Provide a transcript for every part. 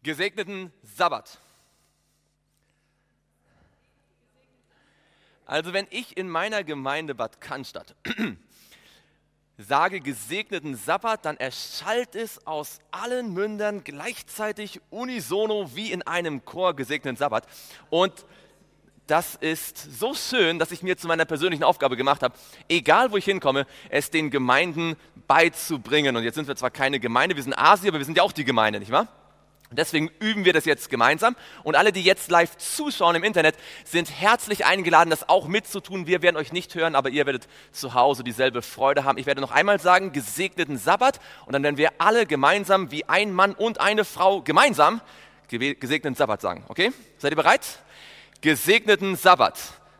Gesegneten Sabbat. Also wenn ich in meiner Gemeinde Bad Cannstatt sage gesegneten Sabbat, dann erschallt es aus allen Mündern gleichzeitig unisono wie in einem Chor gesegneten Sabbat. Und das ist so schön, dass ich mir zu meiner persönlichen Aufgabe gemacht habe, egal wo ich hinkomme, es den Gemeinden beizubringen. Und jetzt sind wir zwar keine Gemeinde, wir sind Asi, aber wir sind ja auch die Gemeinde, nicht wahr? Deswegen üben wir das jetzt gemeinsam und alle, die jetzt live zuschauen im Internet, sind herzlich eingeladen, das auch mitzutun. Wir werden euch nicht hören, aber ihr werdet zu Hause dieselbe Freude haben. Ich werde noch einmal sagen, gesegneten Sabbat, und dann werden wir alle gemeinsam wie ein Mann und eine Frau gemeinsam gesegneten Sabbat sagen. Okay? Seid ihr bereit? Gesegneten Sabbat.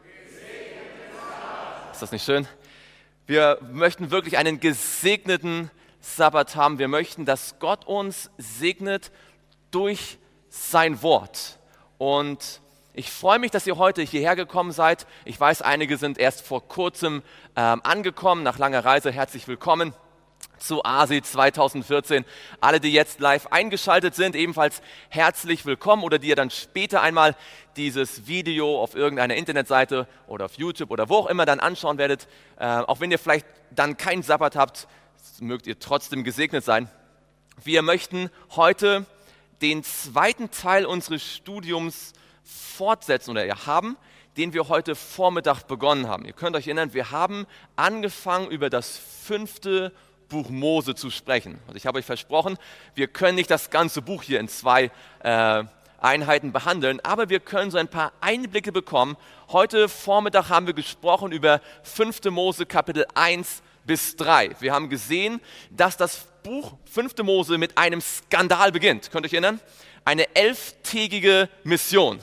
Gesegneten Sabbat. Ist das nicht schön? Wir möchten wirklich einen gesegneten Sabbat haben. Wir möchten, dass Gott uns segnet durch sein Wort. Und ich freue mich, dass ihr heute hierher gekommen seid. Ich weiß, einige sind erst vor kurzem angekommen, nach langer Reise. Herzlich willkommen zu ASI 2014. Alle, die jetzt live eingeschaltet sind, ebenfalls herzlich willkommen, oder die ihr dann später einmal dieses Video auf irgendeiner Internetseite oder auf YouTube oder wo auch immer dann anschauen werdet. Auch wenn ihr vielleicht dann keinen Sabbat habt, mögt ihr trotzdem gesegnet sein. Wir möchten heute den zweiten Teil unseres Studiums fortsetzen oder haben, den wir heute Vormittag begonnen haben. Ihr könnt euch erinnern, wir haben angefangen, über das 5. Buch Mose zu sprechen. Und ich habe euch versprochen, wir können nicht das ganze Buch hier in 2 Einheiten behandeln, aber wir können so ein paar Einblicke bekommen. Heute Vormittag haben wir gesprochen über 5. Mose Kapitel 1 bis 3. Wir haben gesehen, dass das Buch 5. Mose mit einem Skandal beginnt. Könnt ihr euch erinnern? Eine 11-tägige Mission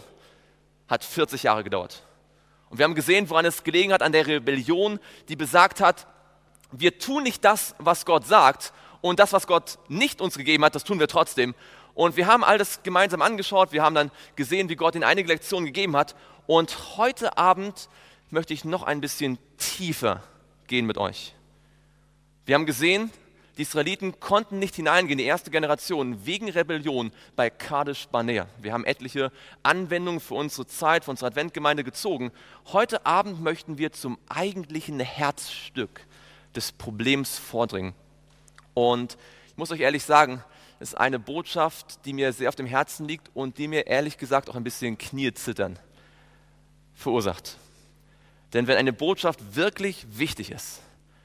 hat 40 Jahre gedauert. Und wir haben gesehen, woran es gelegen hat, an der Rebellion, die besagt hat, wir tun nicht das, was Gott sagt, und das, was Gott nicht uns gegeben hat, das tun wir trotzdem. Und wir haben all das gemeinsam angeschaut, wir haben dann gesehen, wie Gott ihnen einige Lektionen gegeben hat. Und heute Abend möchte ich noch ein bisschen tiefer gehen mit euch. Wir haben gesehen, die Israeliten konnten nicht hineingehen, die erste Generation, wegen Rebellion bei Kadesh Barnea. Wir haben etliche Anwendungen für unsere Zeit, für unsere Adventgemeinde gezogen. Heute Abend möchten wir zum eigentlichen Herzstück des Problems vordringen. Und ich muss euch ehrlich sagen, es ist eine Botschaft, die mir sehr auf dem Herzen liegt und die mir ehrlich gesagt auch ein bisschen Kniezittern verursacht. Denn wenn eine Botschaft wirklich wichtig ist,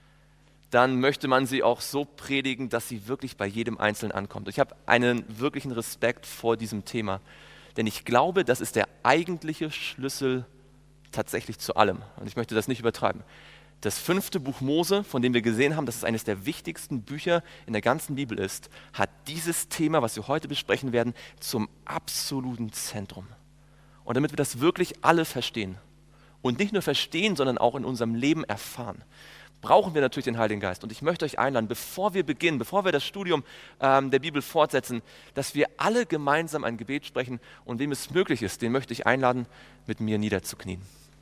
dann möchte man sie auch so predigen, dass sie wirklich bei jedem Einzelnen ankommt. Ich habe einen wirklichen Respekt vor diesem Thema, denn ich glaube, das ist der eigentliche Schlüssel tatsächlich zu allem. Und ich möchte das nicht übertreiben. Das 5. Buch Mose, von dem wir gesehen haben, dass es eines der wichtigsten Bücher in der ganzen Bibel ist, hat dieses Thema, was wir heute besprechen werden, zum absoluten Zentrum. Und damit wir das wirklich alle verstehen, und nicht nur verstehen, sondern auch in unserem Leben erfahren, brauchen wir natürlich den Heiligen Geist. Und ich möchte euch einladen, bevor wir beginnen, bevor wir das Studium der Bibel fortsetzen, dass wir alle gemeinsam ein Gebet sprechen, und wem es möglich ist, den möchte ich einladen, mit mir niederzuknien.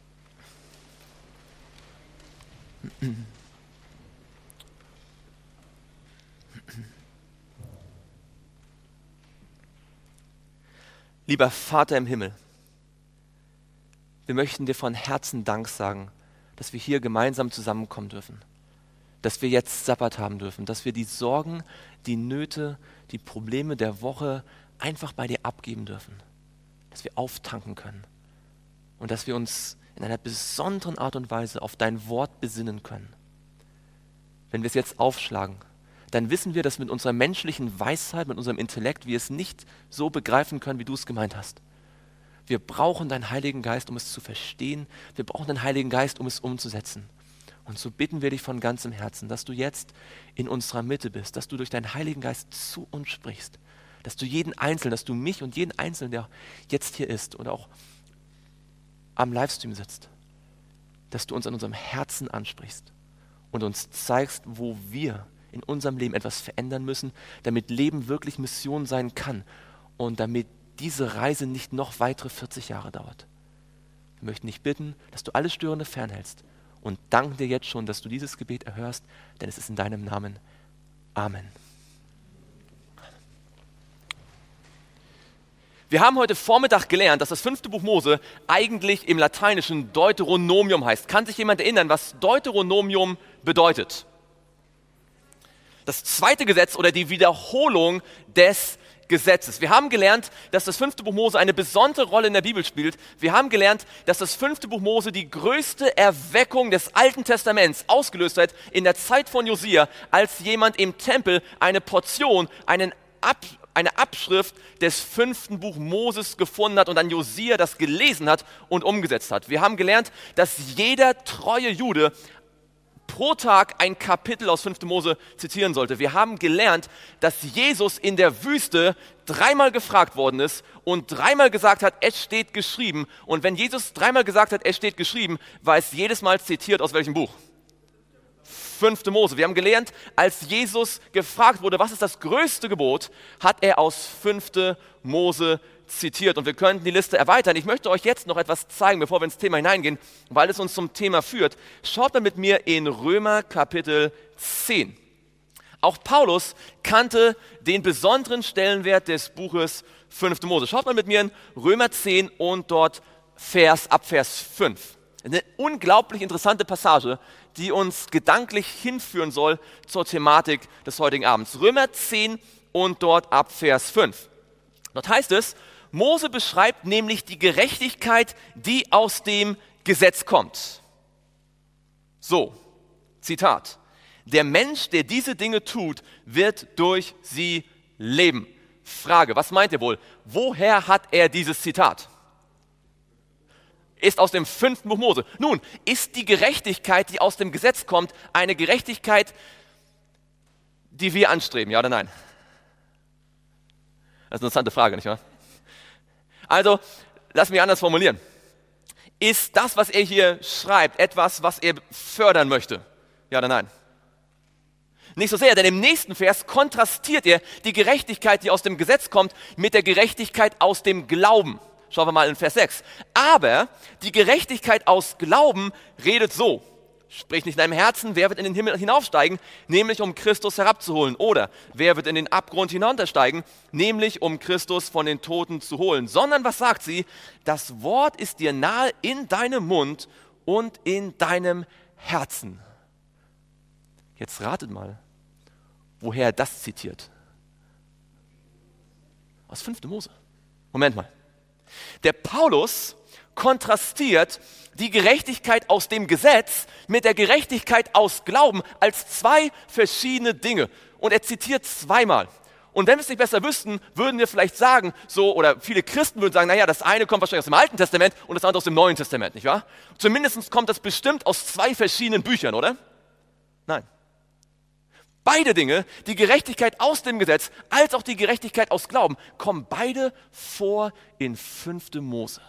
Lieber Vater im Himmel, wir möchten dir von Herzen Dank sagen, dass wir hier gemeinsam zusammenkommen dürfen, dass wir jetzt Sabbat haben dürfen, dass wir die Sorgen, die Nöte, die Probleme der Woche einfach bei dir abgeben dürfen, dass wir auftanken können und dass wir uns in einer besonderen Art und Weise auf dein Wort besinnen können. Wenn wir es jetzt aufschlagen, dann wissen wir, dass mit unserer menschlichen Weisheit, mit unserem Intellekt, wir es nicht so begreifen können, wie du es gemeint hast. Wir brauchen deinen Heiligen Geist, um es zu verstehen. Wir brauchen den Heiligen Geist, um es umzusetzen. Und so bitten wir dich von ganzem Herzen, dass du jetzt in unserer Mitte bist, dass du durch deinen Heiligen Geist zu uns sprichst, dass du jeden Einzelnen, dass du mich und jeden Einzelnen, der jetzt hier ist oder auch am Livestream sitzt, dass du uns an unserem Herzen ansprichst und uns zeigst, wo wir in unserem Leben etwas verändern müssen, damit Leben wirklich Mission sein kann und damit diese Reise nicht noch weitere 40 Jahre dauert. Wir möchten dich bitten, dass du alles Störende fernhältst, und danken dir jetzt schon, dass du dieses Gebet erhörst, denn es ist in deinem Namen. Amen. Wir haben heute Vormittag gelernt, dass das 5. Buch Mose eigentlich im Lateinischen Deuteronomium heißt. Kann sich jemand erinnern, was Deuteronomium bedeutet? Das zweite Gesetz oder die Wiederholung des Gesetzes. Wir haben gelernt, dass das 5. Buch Mose eine besondere Rolle in der Bibel spielt. Wir haben gelernt, dass das 5. Buch Mose die größte Erweckung des Alten Testaments ausgelöst hat in der Zeit von Josia, als jemand im Tempel eine Portion, eine Abschrift des 5. Buch Moses gefunden hat und dann Josia das gelesen hat und umgesetzt hat. Wir haben gelernt, dass jeder treue Jude pro Tag ein Kapitel aus 5. Mose zitieren sollte. Wir haben gelernt, dass Jesus in der Wüste 3-mal gefragt worden ist und 3-mal gesagt hat, es steht geschrieben. Und wenn Jesus 3-mal gesagt hat, es steht geschrieben, war es jedes Mal zitiert aus welchem Buch? 5. Mose. Wir haben gelernt, als Jesus gefragt wurde, was ist das größte Gebot, hat er aus 5. Mose zitiert. Und wir könnten die Liste erweitern. Ich möchte euch jetzt noch etwas zeigen, bevor wir ins Thema hineingehen, weil es uns zum Thema führt. Schaut mal mit mir in Römer Kapitel 10. Auch Paulus kannte den besonderen Stellenwert des Buches 5. Mose. Schaut mal mit mir in Römer 10 und dort ab Vers 5. Eine unglaublich interessante Passage, die uns gedanklich hinführen soll zur Thematik des heutigen Abends. Römer 10 und dort ab Vers 5. Dort heißt es, Mose beschreibt nämlich die Gerechtigkeit, die aus dem Gesetz kommt. So, Zitat, der Mensch, der diese Dinge tut, wird durch sie leben. Frage, was meint ihr wohl? Woher hat er dieses Zitat? Ist aus dem 5. Buch Mose. Nun, ist die Gerechtigkeit, die aus dem Gesetz kommt, eine Gerechtigkeit, die wir anstreben, ja oder nein? Das ist eine interessante Frage, nicht wahr? Also, lass mich anders formulieren. Ist das, was er hier schreibt, etwas, was er fördern möchte? Ja oder nein? Nicht so sehr, denn im nächsten Vers kontrastiert er die Gerechtigkeit, die aus dem Gesetz kommt, mit der Gerechtigkeit aus dem Glauben. Schauen wir mal in Vers 6. Aber die Gerechtigkeit aus Glauben redet so. Sprich nicht in deinem Herzen, wer wird in den Himmel hinaufsteigen, nämlich um Christus herabzuholen. Oder wer wird in den Abgrund hinuntersteigen, nämlich um Christus von den Toten zu holen. Sondern was sagt sie? Das Wort ist dir nahe in deinem Mund und in deinem Herzen. Jetzt ratet mal, woher er das zitiert. Aus 5. Mose. Moment mal. Der Paulus kontrastiert die Gerechtigkeit aus dem Gesetz mit der Gerechtigkeit aus Glauben als zwei verschiedene Dinge. Und er zitiert 2-mal. Und wenn wir es nicht besser wüssten, würden wir vielleicht sagen, so, oder viele Christen würden sagen, naja, das eine kommt wahrscheinlich aus dem Alten Testament und das andere aus dem Neuen Testament, nicht wahr? Zumindest kommt das bestimmt aus 2 verschiedenen Büchern, oder? Nein. Beide Dinge, die Gerechtigkeit aus dem Gesetz als auch die Gerechtigkeit aus Glauben, kommen beide vor in 5. Mose.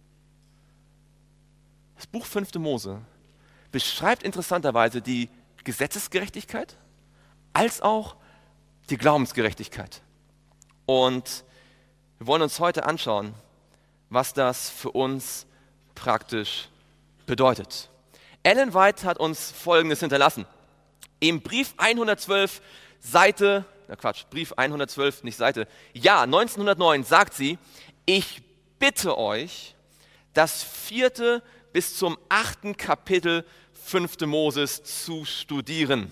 Das Buch 5. Mose beschreibt interessanterweise die Gesetzesgerechtigkeit als auch die Glaubensgerechtigkeit. Und wir wollen uns heute anschauen, was das für uns praktisch bedeutet. Ellen White hat uns Folgendes hinterlassen. Im Brief 112, Brief 112, nicht Seite, ja, 1909 sagt sie, ich bitte euch, das 4. bis zum 8. Kapitel 5. Moses zu studieren,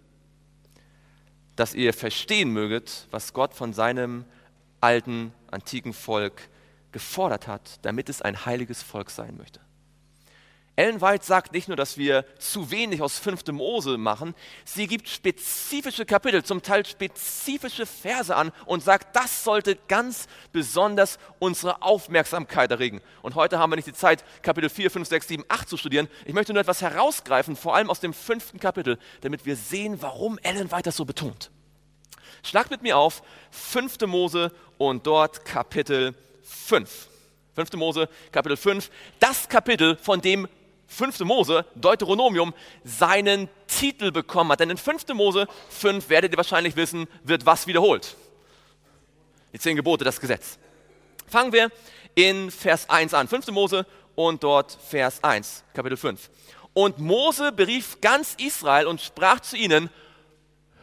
dass ihr verstehen möget, was Gott von seinem alten, antiken Volk gefordert hat, damit es ein heiliges Volk sein möchte. Ellen White sagt nicht nur, dass wir zu wenig aus 5. Mose machen, sie gibt spezifische Kapitel, zum Teil spezifische Verse an und sagt, das sollte ganz besonders unsere Aufmerksamkeit erregen. Und heute haben wir nicht die Zeit, Kapitel 4, 5, 6, 7, 8 zu studieren. Ich möchte nur etwas herausgreifen, vor allem aus dem 5. Kapitel, damit wir sehen, warum Ellen White das so betont. Schlagt mit mir auf 5. Mose und dort Kapitel 5. 5. Mose, Kapitel 5, das Kapitel, von dem 5. Mose, Deuteronomium, seinen Titel bekommen hat. Denn in 5. Mose 5, werdet ihr wahrscheinlich wissen, wird was wiederholt? Die 10 Gebote, das Gesetz. Fangen wir in Vers 1 an. 5. Mose und dort Vers 1, Kapitel 5. Und Mose berief ganz Israel und sprach zu ihnen,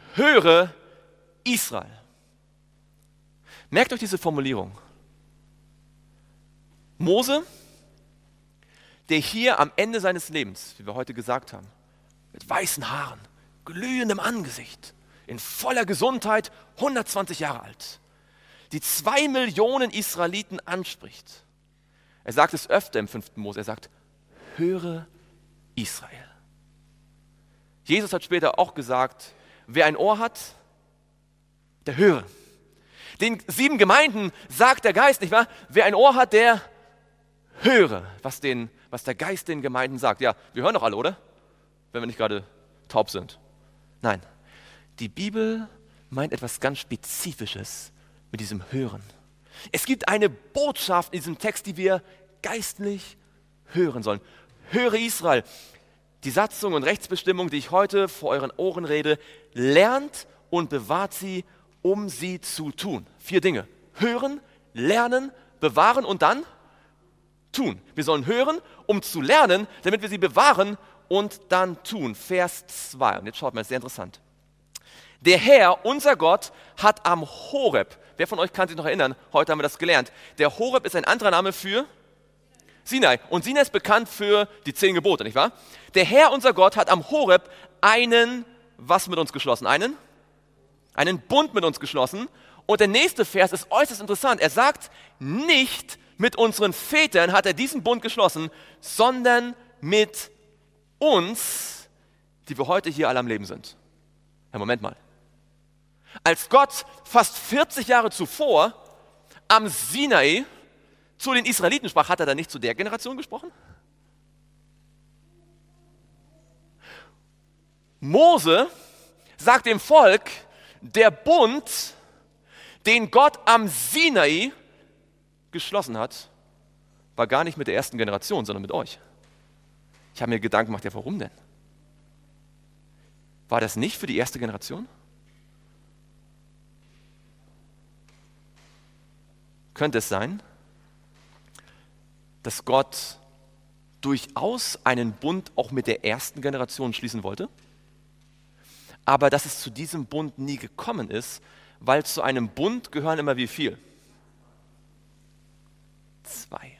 höre Israel. Merkt euch diese Formulierung. Mose, der hier am Ende seines Lebens, wie wir heute gesagt haben, mit weißen Haaren, glühendem Angesicht, in voller Gesundheit, 120 Jahre alt, die 2 Millionen Israeliten anspricht. Er sagt es öfter im 5. Mose, er sagt, höre Israel. Jesus hat später auch gesagt, wer ein Ohr hat, der höre. Den 7 Gemeinden sagt der Geist, nicht wahr? Wer ein Ohr hat, der höre, was der Geist den Gemeinden sagt. Ja, wir hören doch alle, oder? Wenn wir nicht gerade taub sind. Nein, die Bibel meint etwas ganz Spezifisches mit diesem Hören. Es gibt eine Botschaft in diesem Text, die wir geistlich hören sollen. Höre Israel. Die Satzung und Rechtsbestimmung, die ich heute vor euren Ohren rede, lernt und bewahrt sie, um sie zu tun. 4 Dinge. Hören, lernen, bewahren und dann tun. Wir sollen hören, um zu lernen, damit wir sie bewahren und dann tun. Vers 2. Und jetzt schaut mal, das ist sehr interessant. Der Herr, unser Gott, hat am Horeb, wer von euch kann sich noch erinnern, heute haben wir das gelernt, der Horeb ist ein anderer Name für Sinai. Und Sinai ist bekannt für die 10 Gebote, nicht wahr? Der Herr, unser Gott, hat am Horeb was mit uns geschlossen? Einen Bund mit uns geschlossen. Und der nächste Vers ist äußerst interessant. Er sagt, nicht mit unseren Vätern hat er diesen Bund geschlossen, sondern mit uns, die wir heute hier alle am Leben sind. Ja, Moment mal. Als Gott fast 40 Jahre zuvor am Sinai zu den Israeliten sprach, hat er dann nicht zu der Generation gesprochen? Mose sagt dem Volk, der Bund, den Gott am Sinai geschlossen hat, war gar nicht mit der ersten Generation, sondern mit euch. Ich habe mir Gedanken gemacht, ja, warum denn? War das nicht für die erste Generation? Könnte es sein, dass Gott durchaus einen Bund auch mit der ersten Generation schließen wollte, aber dass es zu diesem Bund nie gekommen ist, weil zu einem Bund gehören immer wie viel? 2.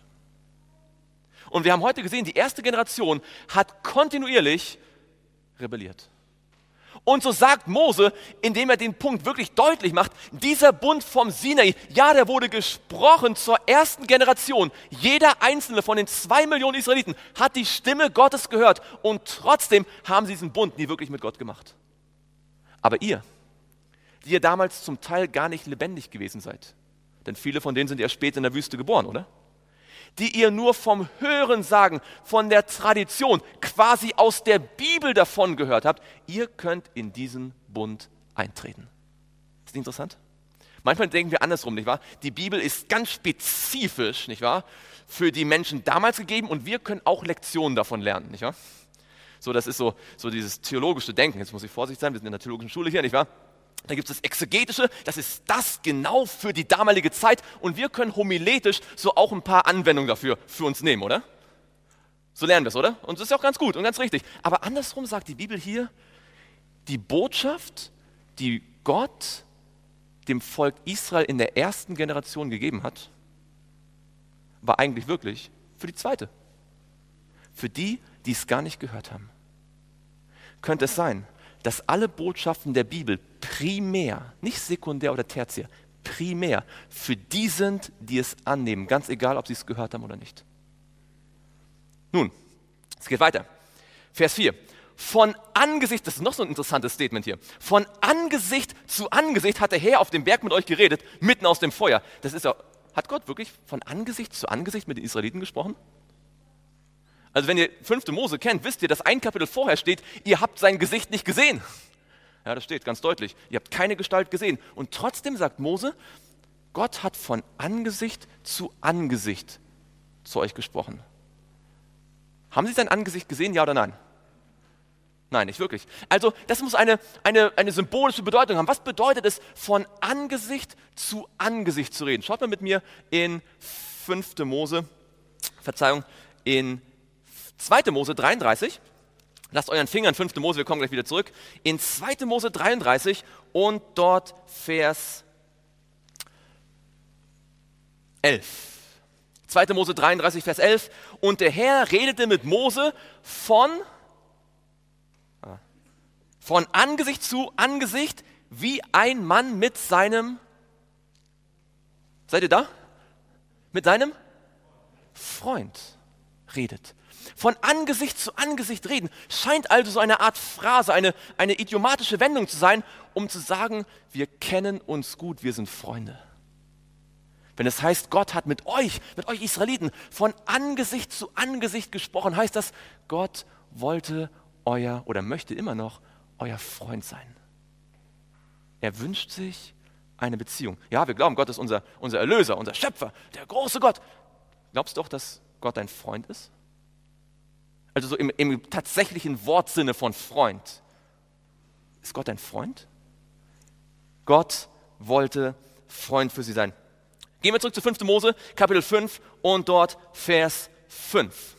Und wir haben heute gesehen, die erste Generation hat kontinuierlich rebelliert. Und so sagt Mose, indem er den Punkt wirklich deutlich macht, dieser Bund vom Sinai, ja, der wurde gesprochen zur ersten Generation. Jeder einzelne von den 2 Millionen Israeliten hat die Stimme Gottes gehört und trotzdem haben sie diesen Bund nie wirklich mit Gott gemacht. Aber ihr, die ihr damals zum Teil gar nicht lebendig gewesen seid, denn viele von denen sind ja später in der Wüste geboren, oder? Die ihr nur vom Hören sagen, von der Tradition, quasi aus der Bibel davon gehört habt, ihr könnt in diesen Bund eintreten. Ist nicht interessant? Manchmal denken wir andersrum, nicht wahr? Die Bibel ist ganz spezifisch, nicht wahr, für die Menschen damals gegeben und wir können auch Lektionen davon lernen, nicht wahr? So, das ist so dieses theologische Denken. Jetzt muss ich vorsichtig sein, wir sind in der theologischen Schule hier, nicht wahr? Da gibt es das Exegetische, das ist das genau für die damalige Zeit und wir können homiletisch so auch ein paar Anwendungen dafür für uns nehmen, oder? So lernen wir es, oder? Und das ist ja auch ganz gut und ganz richtig. Aber andersrum sagt die Bibel hier, die Botschaft, die Gott dem Volk Israel in der ersten Generation gegeben hat, war eigentlich wirklich für die zweite. Für die, die es gar nicht gehört haben. Könnte es sein, dass alle Botschaften der Bibel primär, nicht sekundär oder tertiär, primär für die sind, die es annehmen, ganz egal, ob sie es gehört haben oder nicht. Nun, es geht weiter. Vers 4. Von Angesicht, das ist noch so ein interessantes Statement hier, von Angesicht zu Angesicht hat der Herr auf dem Berg mit euch geredet, mitten aus dem Feuer. Das ist ja, hat Gott wirklich von Angesicht zu Angesicht mit den Israeliten gesprochen? Also wenn ihr 5. Mose kennt, wisst ihr, dass ein Kapitel vorher steht, ihr habt sein Gesicht nicht gesehen. Ja, das steht ganz deutlich. Ihr habt keine Gestalt gesehen. Und trotzdem sagt Mose, Gott hat von Angesicht zu Angesicht zu euch gesprochen. Haben Sie sein Angesicht gesehen, ja oder nein? Nein, nicht wirklich. Also das muss eine symbolische Bedeutung haben. Was bedeutet es, von Angesicht zu Angesicht zu reden? Schaut mal mit mir in 5. Mose, in 2. Mose 33. Lasst euren Finger in 5. Mose, wir kommen gleich wieder zurück. In 2. Mose 33 und dort Vers 11. 2. Mose 33, Vers 11. Und der Herr redete mit Mose von Angesicht zu Angesicht, wie ein Mann mit seinem, seid ihr da? Mit seinem Freund redet. Von Angesicht zu Angesicht reden scheint also so eine Art Phrase, eine idiomatische Wendung zu sein, um zu sagen, wir kennen uns gut, wir sind Freunde. Wenn es heißt, Gott hat mit euch Israeliten, von Angesicht zu Angesicht gesprochen, heißt das, Gott wollte oder möchte immer noch euer Freund sein. Er wünscht sich eine Beziehung. Ja, wir glauben, Gott ist unser Erlöser, unser Schöpfer, der große Gott. Glaubst du doch, dass Gott dein Freund ist? Also so im tatsächlichen Wortsinne von Freund. Ist Gott dein Freund? Gott wollte Freund für sie sein. Gehen wir zurück zu 5. Mose, Kapitel 5 und dort Vers 5.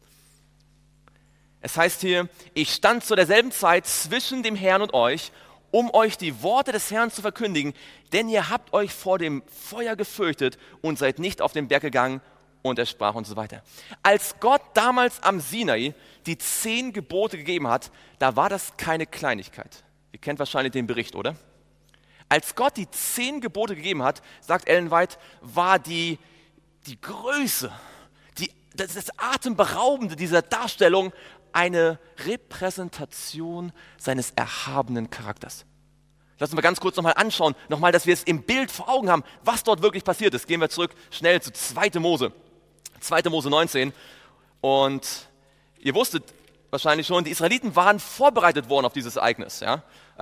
Es heißt hier, ich stand zu derselben Zeit zwischen dem Herrn und euch, um euch die Worte des Herrn zu verkündigen, denn ihr habt euch vor dem Feuer gefürchtet und seid nicht auf den Berg gegangen. Und er sprach und so weiter. Als Gott damals am Sinai die 10 Gebote gegeben hat, da war das keine Kleinigkeit. Ihr kennt wahrscheinlich den Bericht, oder? Als Gott die 10 Gebote gegeben hat, sagt Ellen White, war die Größe, das Atemberaubende dieser Darstellung eine Repräsentation seines erhabenen Charakters. Lass uns mal ganz kurz nochmal anschauen, dass wir es im Bild vor Augen haben, was dort wirklich passiert ist. Gehen wir zurück schnell zu 2. Mose. 2. Mose 19. Und ihr wusstet wahrscheinlich schon, die Israeliten waren vorbereitet worden auf dieses Ereignis. Ja?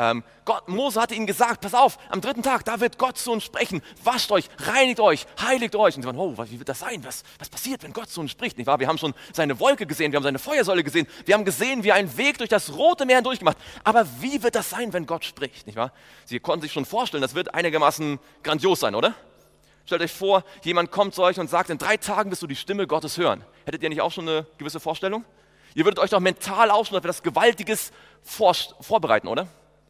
Mose hatte ihnen gesagt, pass auf, am 3. Tag, da wird Gott zu uns sprechen. Wascht euch, reinigt euch, heiligt euch. Und sie waren, oh, wie wird das sein? Was passiert, wenn Gott zu uns spricht? Nicht wahr? Wir haben schon seine Wolke gesehen, wir haben seine Feuersäule gesehen, wir haben gesehen, wie er einen Weg durch das Rote Meer hindurchgemacht. Aber wie wird das sein, wenn Gott spricht? Nicht wahr? Sie konnten sich schon vorstellen, das wird einigermaßen grandios sein, oder? Stellt euch vor, jemand kommt zu euch und sagt, in 3 Tagen wirst du die Stimme Gottes hören. Hättet ihr nicht auch schon eine gewisse Vorstellung? Ihr würdet euch doch mental auch schon auf etwas Gewaltiges vorbereiten, oder?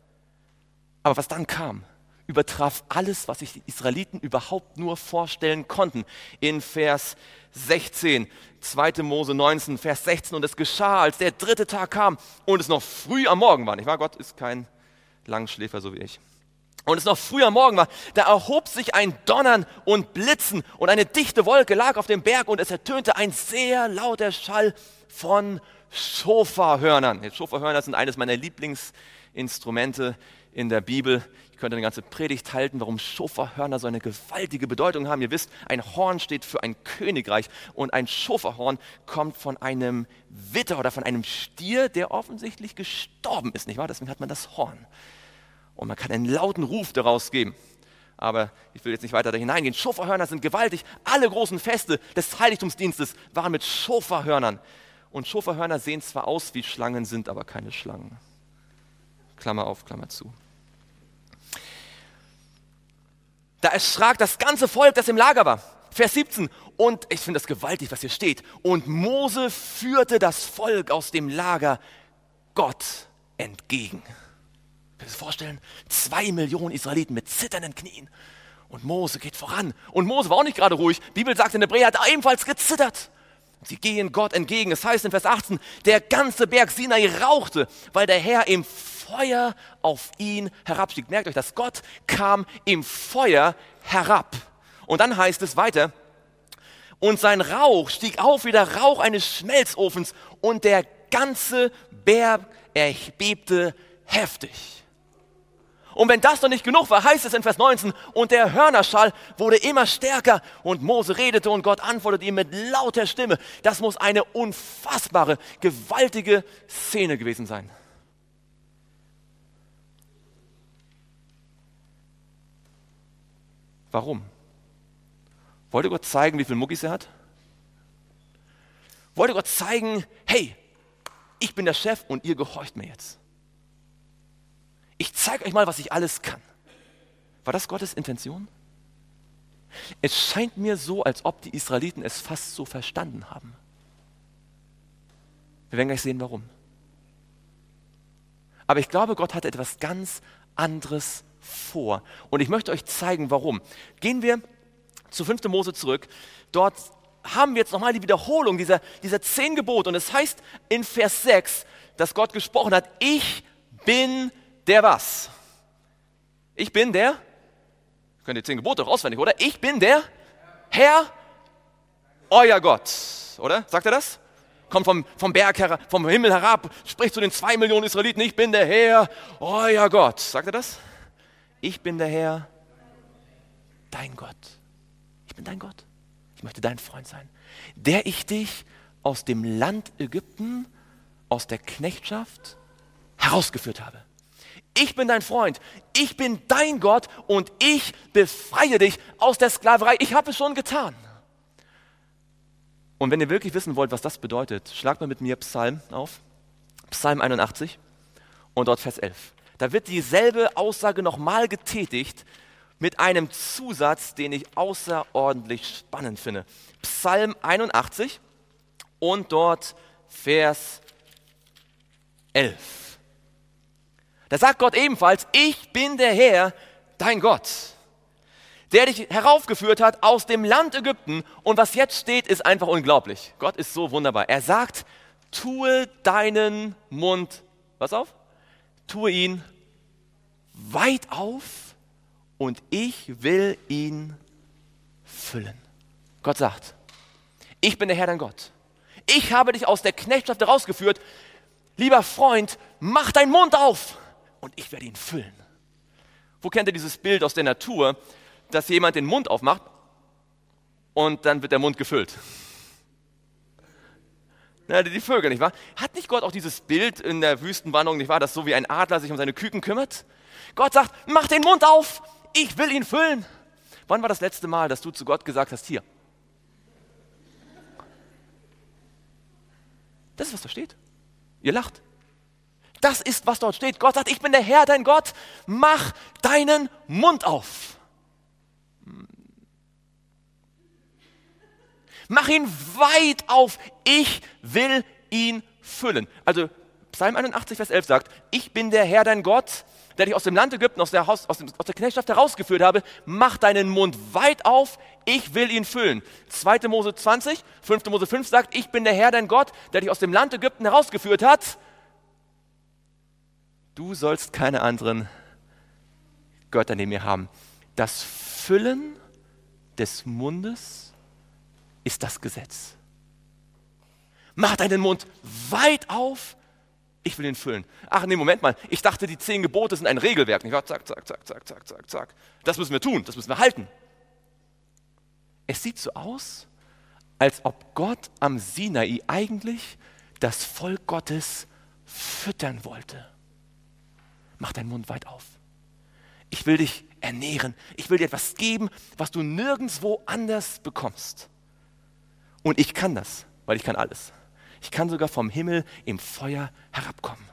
Aber was dann kam, übertraf alles, was sich die Israeliten überhaupt nur vorstellen konnten. In Vers 16, 2. Mose 19, Vers 16. Und es geschah, als der 3. Tag kam und es noch früh am Morgen war. Nicht wahr? Gott ist kein Langschläfer, so wie ich. Und es noch früh am Morgen war, da erhob sich ein Donnern und Blitzen und eine dichte Wolke lag auf dem Berg und es ertönte ein sehr lauter Schall von Schofarhörnern. Schofarhörner sind eines meiner Lieblingsinstrumente in der Bibel. Ich könnte eine ganze Predigt halten, warum Schofarhörner so eine gewaltige Bedeutung haben. Ihr wisst, ein Horn steht für ein Königreich und ein Schofarhorn kommt von einem Widder oder von einem Stier, der offensichtlich gestorben ist, nicht wahr? Deswegen hat man das Horn. Und man kann einen lauten Ruf daraus geben. Aber ich will jetzt nicht weiter da hineingehen. Schofarhörner sind gewaltig. Alle großen Feste des Heiligtumsdienstes waren mit Schofarhörnern. Und Schofarhörner sehen zwar aus wie Schlangen, sind aber keine Schlangen. Klammer auf, Klammer zu. Da erschrak das ganze Volk, das im Lager war. Vers 17. Und ich finde das gewaltig, was hier steht. Und Mose führte das Volk aus dem Lager Gott entgegen. Könnt ihr sich vorstellen? 2 Millionen Israeliten mit zitternden Knien. Und Mose geht voran. Und Mose war auch nicht gerade ruhig. Die Bibel sagt in Hebräer, hat ebenfalls gezittert. Sie gehen Gott entgegen. Es heißt in Vers 18, der ganze Berg Sinai rauchte, weil der Herr im Feuer auf ihn herabstieg. Merkt euch das, Gott kam im Feuer herab. Und dann heißt es weiter, und sein Rauch stieg auf wie der Rauch eines Schmelzofens und der ganze Berg erbebte heftig. Und wenn das noch nicht genug war, heißt es in Vers 19, und der Hörnerschall wurde immer stärker und Mose redete und Gott antwortete ihm mit lauter Stimme. Das muss eine unfassbare, gewaltige Szene gewesen sein. Warum? Wollte Gott zeigen, wie viel Muckis er hat? Wollte Gott zeigen, hey, ich bin der Chef und ihr gehorcht mir jetzt. Ich zeige euch mal, was ich alles kann. War das Gottes Intention? Es scheint mir so, als ob die Israeliten es fast so verstanden haben. Wir werden gleich sehen, warum. Aber ich glaube, Gott hatte etwas ganz anderes vor. Und ich möchte euch zeigen, warum. Gehen wir zu 5. Mose zurück. Dort haben wir jetzt nochmal die Wiederholung dieser 10 Gebote. Und es heißt in Vers 6, dass Gott gesprochen hat, ich bin der was? Ich bin der, könnt ihr 10 Gebote doch auswendig, oder? Ich bin der Herr, euer Gott, oder? Sagt er das? Kommt vom Berg herab, vom Himmel herab, spricht zu den 2 Millionen Israeliten, ich bin der Herr, euer Gott. Sagt er das? Ich bin der Herr, dein Gott. Ich bin dein Gott. Ich möchte dein Freund sein, der ich dich aus dem Land Ägypten, aus der Knechtschaft herausgeführt habe. Ich bin dein Freund, ich bin dein Gott und ich befreie dich aus der Sklaverei. Ich habe es schon getan. Und wenn ihr wirklich wissen wollt, was das bedeutet, schlagt mal mit mir Psalm auf, Psalm 81 und dort Vers 11. Da wird dieselbe Aussage nochmal getätigt mit einem Zusatz, den ich außerordentlich spannend finde. Psalm 81 und dort Vers 11. Da sagt Gott ebenfalls, ich bin der Herr, dein Gott, der dich heraufgeführt hat aus dem Land Ägypten. Und was jetzt steht, ist einfach unglaublich. Gott ist so wunderbar. Er sagt, tue deinen Mund, was auf? Tue ihn weit auf und ich will ihn füllen. Gott sagt, ich bin der Herr, dein Gott. Ich habe dich aus der Knechtschaft herausgeführt. Lieber Freund, mach deinen Mund auf und ich werde ihn füllen. Wo kennt ihr dieses Bild aus der Natur, dass jemand den Mund aufmacht und dann wird der Mund gefüllt? Na, die Vögel, nicht wahr? Hat nicht Gott auch dieses Bild in der Wüstenwanderung, nicht wahr, dass so wie ein Adler sich um seine Küken kümmert? Gott sagt, mach den Mund auf, ich will ihn füllen. Wann war das letzte Mal, dass du zu Gott gesagt hast, hier? Das ist, was da steht. Ihr lacht. Das ist, was dort steht. Gott sagt, ich bin der Herr, dein Gott, mach deinen Mund auf. Mach ihn weit auf, ich will ihn füllen. Also Psalm 81, Vers 11 sagt, ich bin der Herr, dein Gott, der dich aus dem Land Ägypten, aus der Knechtschaft herausgeführt habe. Mach deinen Mund weit auf, ich will ihn füllen. 2. Mose 20, 5. Mose 5 sagt, ich bin der Herr, dein Gott, der dich aus dem Land Ägypten herausgeführt hat. Du sollst keine anderen Götter neben mir haben. Das Füllen des Mundes ist das Gesetz. Mach deinen Mund weit auf, ich will ihn füllen. Ach nee, Moment mal, ich dachte, die 10 Gebote sind ein Regelwerk. Nicht wahr? Zack, zack, zack, zack, zack, zack, zack. Das müssen wir tun, das müssen wir halten. Es sieht so aus, als ob Gott am Sinai eigentlich das Volk Gottes füttern wollte. Mach deinen Mund weit auf. Ich will dich ernähren. Ich will dir etwas geben, was du nirgendwo anders bekommst. Und ich kann das, weil ich kann alles. Ich kann sogar vom Himmel im Feuer herabkommen.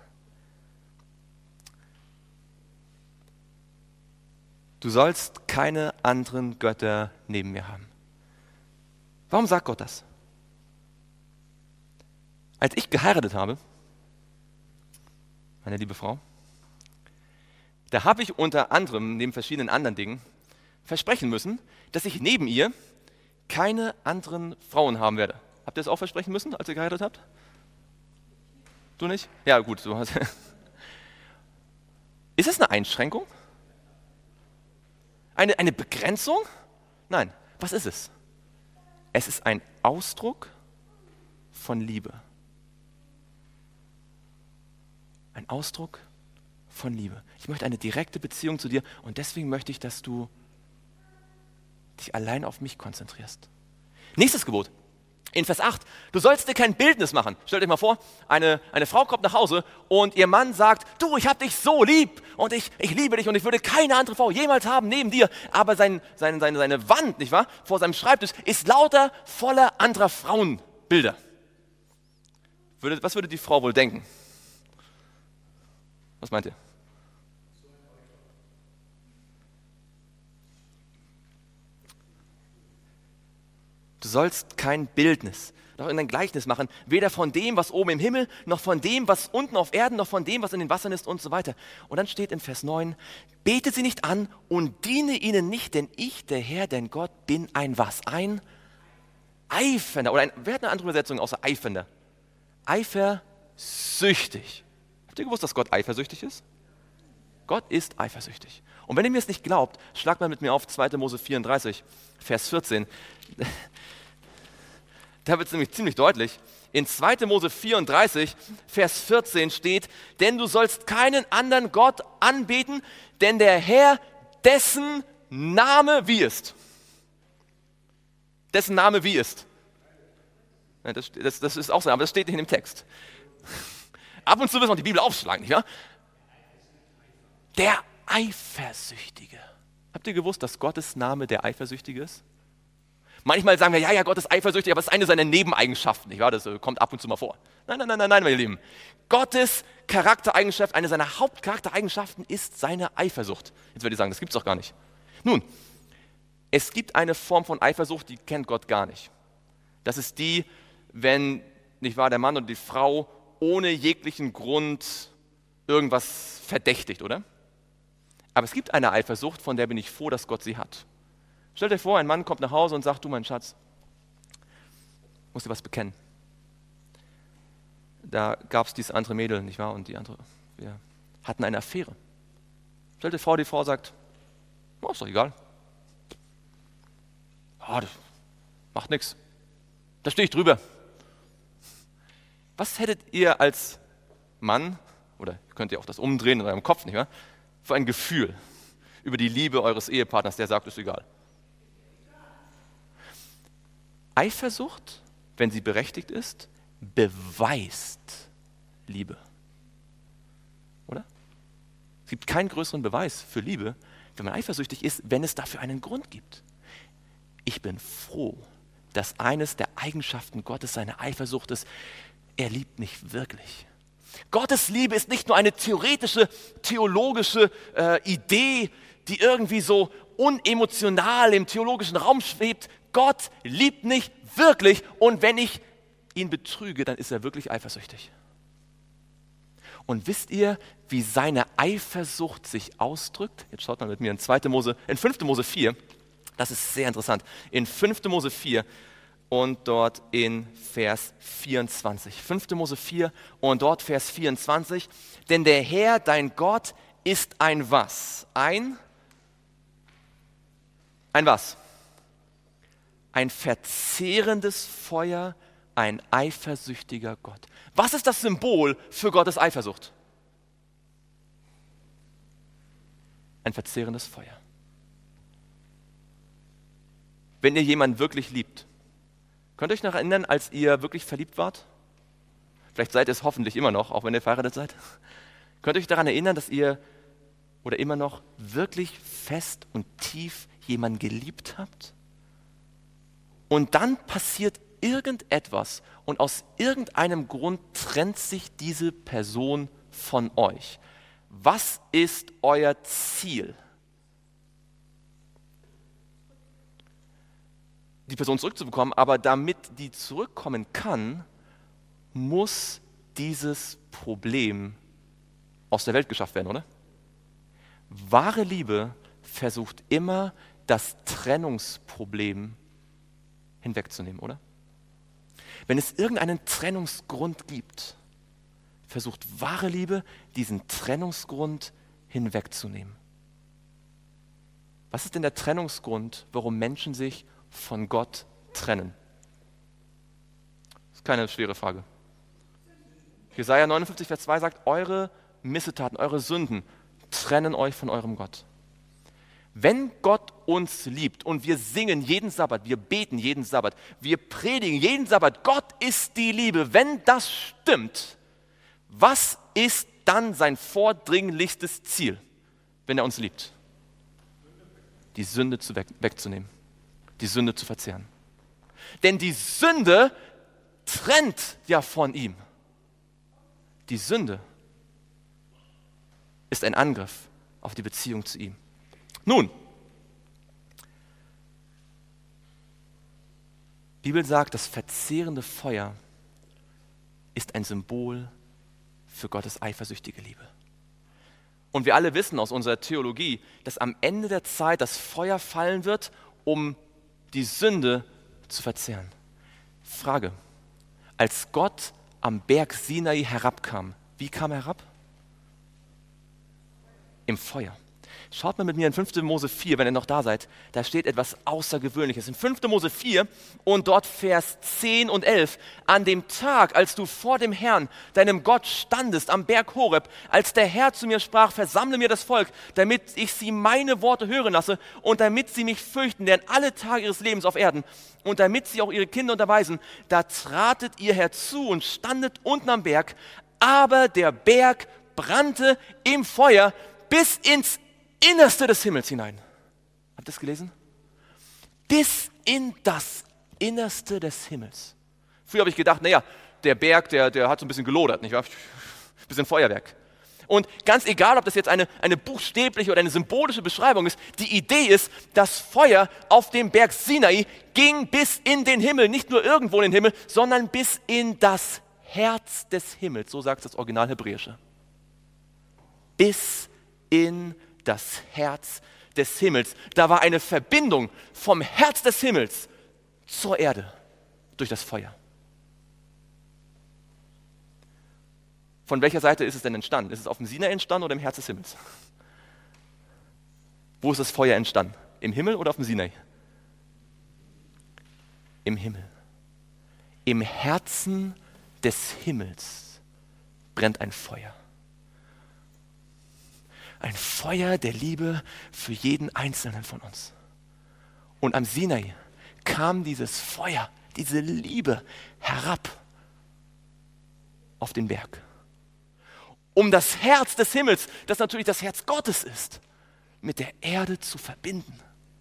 Du sollst keine anderen Götter neben mir haben. Warum sagt Gott das? Als ich geheiratet habe, meine liebe Frau, da habe ich unter anderem, neben verschiedenen anderen Dingen, versprechen müssen, dass ich neben ihr keine anderen Frauen haben werde. Habt ihr das auch versprechen müssen, als ihr geheiratet habt? Du nicht? Ja, gut. Du hast Ist es eine Einschränkung? Eine Begrenzung? Nein. Was ist es? Es ist ein Ausdruck von Liebe. Ein Ausdruck von Liebe. Ich möchte eine direkte Beziehung zu dir und deswegen möchte ich, dass du dich allein auf mich konzentrierst. Nächstes Gebot. In Vers 8, du sollst dir kein Bildnis machen. Stellt euch mal vor, eine Frau kommt nach Hause und ihr Mann sagt, du, ich hab dich so lieb und ich liebe dich und ich würde keine andere Frau jemals haben neben dir. Aber seine Wand, nicht wahr, vor seinem Schreibtisch ist lauter voller anderer Frauenbilder. Was würde die Frau wohl denken? Was meint ihr? Du sollst kein Bildnis, noch in ein Gleichnis machen, weder von dem, was oben im Himmel, noch von dem, was unten auf Erden, noch von dem, was in den Wassern ist und so weiter. Und dann steht in Vers 9, bete sie nicht an und diene ihnen nicht, denn ich, der Herr, dein Gott, bin ein was? Ein eifernder, oder wer hat eine andere Übersetzung außer eifernder? Eifersüchtig. Habt ihr gewusst, dass Gott eifersüchtig ist? Gott ist eifersüchtig. Und wenn ihr mir es nicht glaubt, schlagt mal mit mir auf 2. Mose 34, Vers 14. Da wird es nämlich ziemlich deutlich. In 2. Mose 34, Vers 14 steht, denn du sollst keinen anderen Gott anbeten, denn der Herr, dessen Name wie ist. Dessen Name wie ist. Ja, das ist auch so, aber das steht nicht in dem Text. Ab und zu müssen wir die Bibel aufschlagen, nicht wahr? Der Eifersüchtige. Habt ihr gewusst, dass Gottes Name der Eifersüchtige ist? Manchmal sagen wir, ja, Gott ist eifersüchtig, aber es ist eine seiner Nebeneigenschaften, nicht wahr? Das kommt ab und zu mal vor. Nein, meine Lieben. Gottes Charaktereigenschaft, eine seiner Hauptcharaktereigenschaften ist seine Eifersucht. Jetzt würde ich sagen, das gibt es doch gar nicht. Nun, es gibt eine Form von Eifersucht, die kennt Gott gar nicht. Das ist die, wenn, nicht wahr, der Mann oder die Frau ohne jeglichen Grund irgendwas verdächtigt, oder? Aber es gibt eine Eifersucht, von der bin ich froh, dass Gott sie hat. Stellt euch vor, ein Mann kommt nach Hause und sagt, du mein Schatz, musst dir was bekennen. Da gab es dieses andere Mädel, nicht wahr? Und die andere, wir hatten eine Affäre. Stellt euch vor, die Frau sagt, oh, ist doch egal. Oh, das macht nichts. Da stehe ich drüber. Was hättet ihr als Mann, oder könnt ihr auch das umdrehen in eurem Kopf, nicht wahr? Für ein Gefühl über die Liebe eures Ehepartners, der sagt, ist egal. Eifersucht, wenn sie berechtigt ist, beweist Liebe. Oder? Es gibt keinen größeren Beweis für Liebe, wenn man eifersüchtig ist, wenn es dafür einen Grund gibt. Ich bin froh, dass eines der Eigenschaften Gottes seine Eifersucht ist, er liebt mich wirklich. Gottes Liebe ist nicht nur eine theoretische, theologische Idee, die irgendwie so unemotional im theologischen Raum schwebt. Gott liebt mich wirklich und wenn ich ihn betrüge, dann ist er wirklich eifersüchtig. Und wisst ihr, wie seine Eifersucht sich ausdrückt? Jetzt schaut mal mit mir in 5. Mose 4, das ist sehr interessant, in 5. Mose 4 und dort in Vers 24. 5. Mose 4 und dort Vers 24. Denn der Herr, dein Gott, ist ein was? Ein was? Ein verzehrendes Feuer, ein eifersüchtiger Gott. Was ist das Symbol für Gottes Eifersucht? Ein verzehrendes Feuer. Wenn ihr jemanden wirklich liebt, könnt ihr euch noch erinnern, als ihr wirklich verliebt wart? Vielleicht seid ihr es hoffentlich immer noch, auch wenn ihr verheiratet seid. Könnt ihr euch daran erinnern, dass ihr oder immer noch wirklich fest und tief jemanden geliebt habt? Und dann passiert irgendetwas und aus irgendeinem Grund trennt sich diese Person von euch. Was ist euer Ziel? Die Person zurückzubekommen, aber damit die zurückkommen kann, muss dieses Problem aus der Welt geschafft werden, oder? Wahre Liebe versucht immer, das Trennungsproblem hinwegzunehmen, oder? Wenn es irgendeinen Trennungsgrund gibt, versucht wahre Liebe, diesen Trennungsgrund hinwegzunehmen. Was ist denn der Trennungsgrund, warum Menschen sich von Gott trennen? Das ist keine schwere Frage. Jesaja 59, Vers 2 sagt, eure Missetaten, eure Sünden trennen euch von eurem Gott. Wenn Gott uns liebt und wir singen jeden Sabbat, wir beten jeden Sabbat, wir predigen jeden Sabbat, Gott ist die Liebe, wenn das stimmt, was ist dann sein vordringlichstes Ziel, wenn er uns liebt? Die Sünde wegzunehmen, die Sünde zu verzehren. Denn die Sünde trennt ja von ihm. Die Sünde ist ein Angriff auf die Beziehung zu ihm. Nun, die Bibel sagt, das verzehrende Feuer ist ein Symbol für Gottes eifersüchtige Liebe. Und wir alle wissen aus unserer Theologie, dass am Ende der Zeit das Feuer fallen wird, um die Sünde zu verzehren. Frage, als Gott am Berg Sinai herabkam, wie kam er herab? Im Feuer. Schaut mal mit mir in 5. Mose 4, wenn ihr noch da seid. Da steht etwas Außergewöhnliches. In 5. Mose 4 und dort Vers 10 und 11. An dem Tag, als du vor dem Herrn, deinem Gott, standest am Berg Horeb, als der Herr zu mir sprach, versammle mir das Volk, damit ich sie meine Worte hören lasse und damit sie mich fürchten, denn alle Tage ihres Lebens auf Erden und damit sie auch ihre Kinder unterweisen, da tratet ihr herzu und standet unten am Berg, aber der Berg brannte im Feuer bis ins Innerste des Himmels hinein. Habt ihr das gelesen? Bis in das Innerste des Himmels. Früher habe ich gedacht, naja, der Berg, der hat so ein bisschen gelodert, nicht wahr? Ein bisschen Feuerwerk. Und ganz egal, ob das jetzt eine buchstäbliche oder eine symbolische Beschreibung ist, die Idee ist, das Feuer auf dem Berg Sinai ging bis in den Himmel, nicht nur irgendwo in den Himmel, sondern bis in das Herz des Himmels, so sagt das Original Hebräische. Bis in das Herz des Himmels. Da war eine Verbindung vom Herz des Himmels zur Erde durch das Feuer. Von welcher Seite ist es denn entstanden? Ist es auf dem Sinai entstanden oder im Herz des Himmels? Wo ist das Feuer entstanden? Im Himmel oder auf dem Sinai? Im Himmel. Im Herzen des Himmels brennt ein Feuer. Ein Feuer der Liebe für jeden Einzelnen von uns. Und am Sinai kam dieses Feuer, diese Liebe herab auf den Berg. Um das Herz des Himmels, das natürlich das Herz Gottes ist, mit der Erde zu verbinden.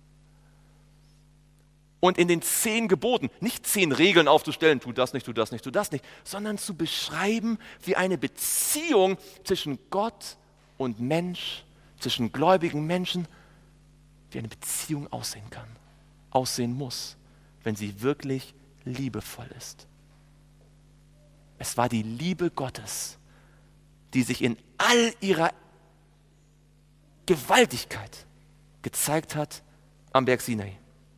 Und in den 10 Geboten nicht 10 Regeln aufzustellen, tu das nicht, tu das nicht, tu das nicht, sondern zu beschreiben, wie eine Beziehung zwischen Gott und Mensch, zwischen gläubigen Menschen, wie eine Beziehung aussehen kann, aussehen muss, wenn sie wirklich liebevoll ist. Es war die Liebe Gottes, die sich in all ihrer Gewaltigkeit gezeigt hat am Berg Sinai.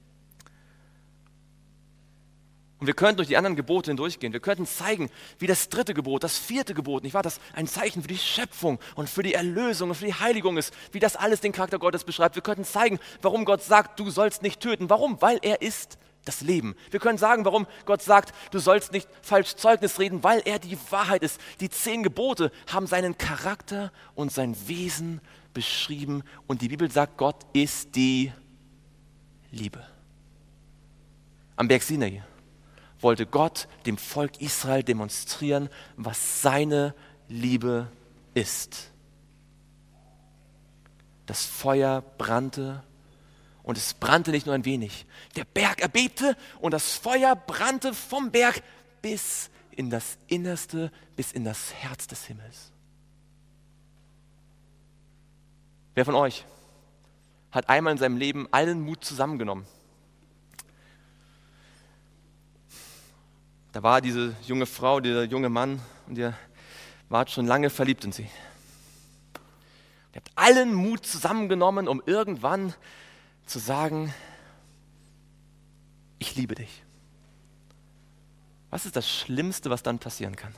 Und wir könnten durch die anderen Gebote hindurchgehen. Wir könnten zeigen, wie das 3. Gebot, das 4. Gebot, nicht wahr, das ein Zeichen für die Schöpfung und für die Erlösung und für die Heiligung ist, wie das alles den Charakter Gottes beschreibt. Wir könnten zeigen, warum Gott sagt, du sollst nicht töten. Warum? Weil er ist das Leben. Wir können sagen, warum Gott sagt, du sollst nicht falsch Zeugnis reden, weil er die Wahrheit ist. Die 10 Gebote haben seinen Charakter und sein Wesen beschrieben und die Bibel sagt, Gott ist die Liebe. Am Berg Sinai wollte Gott dem Volk Israel demonstrieren, was seine Liebe ist. Das Feuer brannte und es brannte nicht nur ein wenig. Der Berg erbebte und das Feuer brannte vom Berg bis in das Innerste, bis in das Herz des Himmels. Wer von euch hat einmal in seinem Leben allen Mut zusammengenommen? Da war diese junge Frau, dieser junge Mann und ihr wart schon lange verliebt in sie. Ihr habt allen Mut zusammengenommen, um irgendwann zu sagen, ich liebe dich. Was ist das Schlimmste, was dann passieren kann?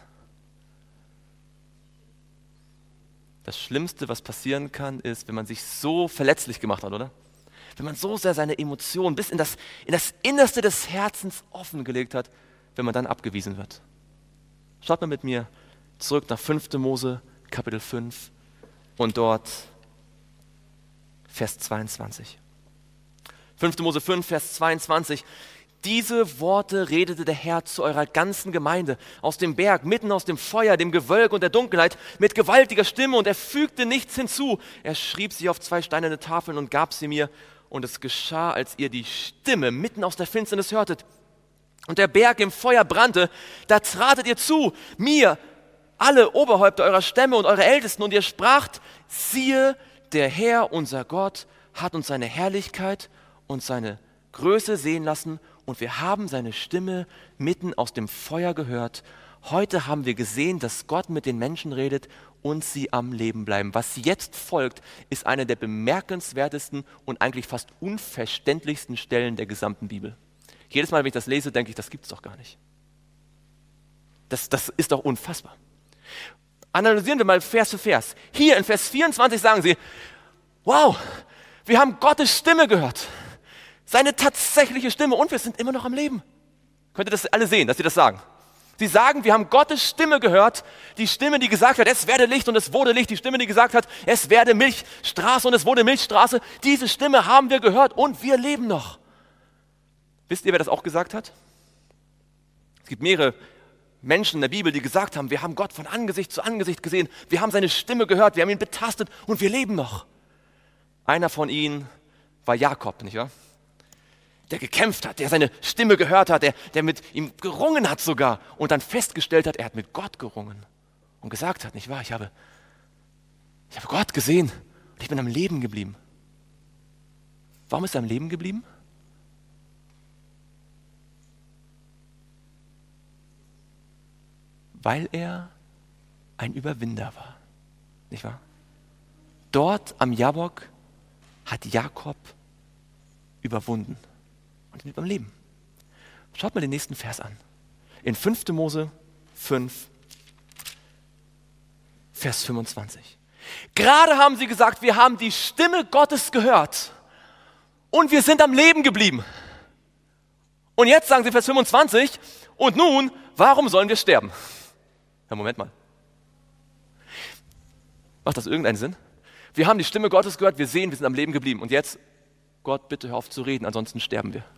Das Schlimmste, was passieren kann, ist, wenn man sich so verletzlich gemacht hat, oder? Wenn man so sehr seine Emotionen bis in das Innerste des Herzens offengelegt hat, wenn man dann abgewiesen wird. Schaut mal mit mir zurück nach 5. Mose, Kapitel 5 und dort Vers 22. 5. Mose 5, Vers 22. Diese Worte redete der Herr zu eurer ganzen Gemeinde aus dem Berg, mitten aus dem Feuer, dem Gewölk und der Dunkelheit, mit gewaltiger Stimme und er fügte nichts hinzu. Er schrieb sie auf 2 steinerne Tafeln und gab sie mir und es geschah, als ihr die Stimme mitten aus der Finsternis hörtet und der Berg im Feuer brannte, da tratet ihr zu, mir, alle Oberhäupter eurer Stämme und eure Ältesten, und ihr spracht, siehe, der Herr, unser Gott, hat uns seine Herrlichkeit und seine Größe sehen lassen, und wir haben seine Stimme mitten aus dem Feuer gehört. Heute haben wir gesehen, dass Gott mit den Menschen redet und sie am Leben bleiben. Was jetzt folgt, ist eine der bemerkenswertesten und eigentlich fast unverständlichsten Stellen der gesamten Bibel. Jedes Mal, wenn ich das lese, denke ich, das gibt es doch gar nicht. Das ist doch unfassbar. Analysieren wir mal Vers für Vers. Hier in Vers 24 sagen sie, wow, wir haben Gottes Stimme gehört. Seine tatsächliche Stimme und wir sind immer noch am Leben. Könnt ihr das alle sehen, dass sie das sagen? Sie sagen, wir haben Gottes Stimme gehört, die Stimme, die gesagt hat, es werde Licht und es wurde Licht, die Stimme, die gesagt hat, es werde Milchstraße und es wurde Milchstraße. Diese Stimme haben wir gehört und wir leben noch. Wisst ihr, wer das auch gesagt hat? Es gibt mehrere Menschen in der Bibel, die gesagt haben, wir haben Gott von Angesicht zu Angesicht gesehen, wir haben seine Stimme gehört, wir haben ihn betastet und wir leben noch. Einer von ihnen war Jakob, nicht wahr? Der gekämpft hat, der seine Stimme gehört hat, der mit ihm gerungen hat sogar und dann festgestellt hat, er hat mit Gott gerungen und gesagt hat, nicht wahr, ich habe Gott gesehen und ich bin am Leben geblieben. Warum ist er am Leben geblieben? Weil er ein Überwinder war, nicht wahr? Dort am Jabok hat Jakob überwunden und blieb am Leben. Schaut mal den nächsten Vers an. In 5. Mose 5, Vers 25. Gerade haben sie gesagt, wir haben die Stimme Gottes gehört und wir sind am Leben geblieben. Und jetzt sagen sie Vers 25, und nun, warum sollen wir sterben? Ja, Moment mal. Macht das irgendeinen Sinn? Wir haben die Stimme Gottes gehört, wir sehen, wir sind am Leben geblieben. Und jetzt, Gott, bitte hör auf zu reden, ansonsten sterben wir.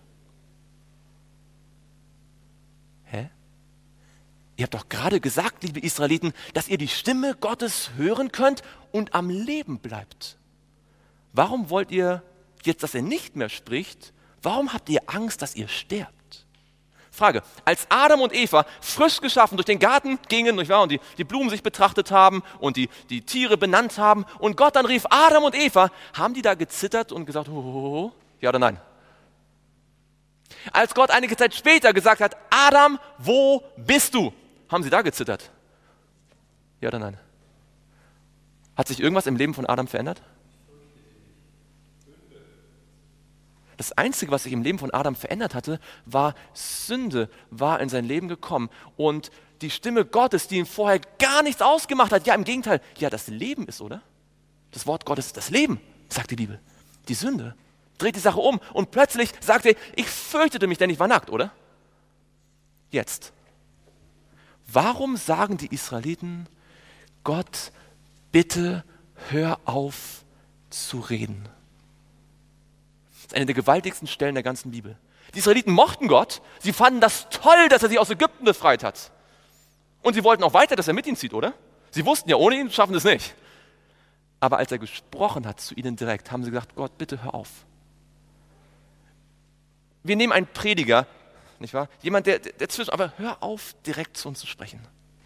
Hä? Ihr habt doch gerade gesagt, liebe Israeliten, dass ihr die Stimme Gottes hören könnt und am Leben bleibt. Warum wollt ihr jetzt, dass er nicht mehr spricht? Warum habt ihr Angst, dass ihr sterbt? Frage, als Adam und Eva frisch geschaffen durch den Garten gingen, nicht wahr, und die Blumen sich betrachtet haben und die Tiere benannt haben und Gott dann rief Adam und Eva, haben die da gezittert und gesagt, ho, ja oder nein? Als Gott einige Zeit später gesagt hat, Adam, wo bist du? Haben sie da gezittert? Ja oder nein? Hat sich irgendwas im Leben von Adam verändert? Das Einzige, was sich im Leben von Adam verändert hatte, war Sünde, war in sein Leben gekommen. Und die Stimme Gottes, die ihm vorher gar nichts ausgemacht hat, ja im Gegenteil, ja das Leben ist, oder? Das Wort Gottes ist das Leben, sagt die Bibel. Die Sünde dreht die Sache um und plötzlich sagt er, ich fürchtete mich, denn ich war nackt, oder? Jetzt. Warum sagen die Israeliten, Gott, bitte hör auf zu reden? Das ist eine der gewaltigsten Stellen der ganzen Bibel. Die Israeliten mochten Gott, sie fanden das toll, dass er sie aus Ägypten befreit hat. Und sie wollten auch weiter, dass er mit ihnen zieht, oder? Sie wussten ja, ohne ihn schaffen sie es nicht. Aber als er gesprochen hat zu ihnen direkt, haben sie gesagt, Gott, bitte hör auf. Wir nehmen einen Prediger, nicht wahr? Jemand, der zwischen, aber hör auf, direkt zu uns zu sprechen.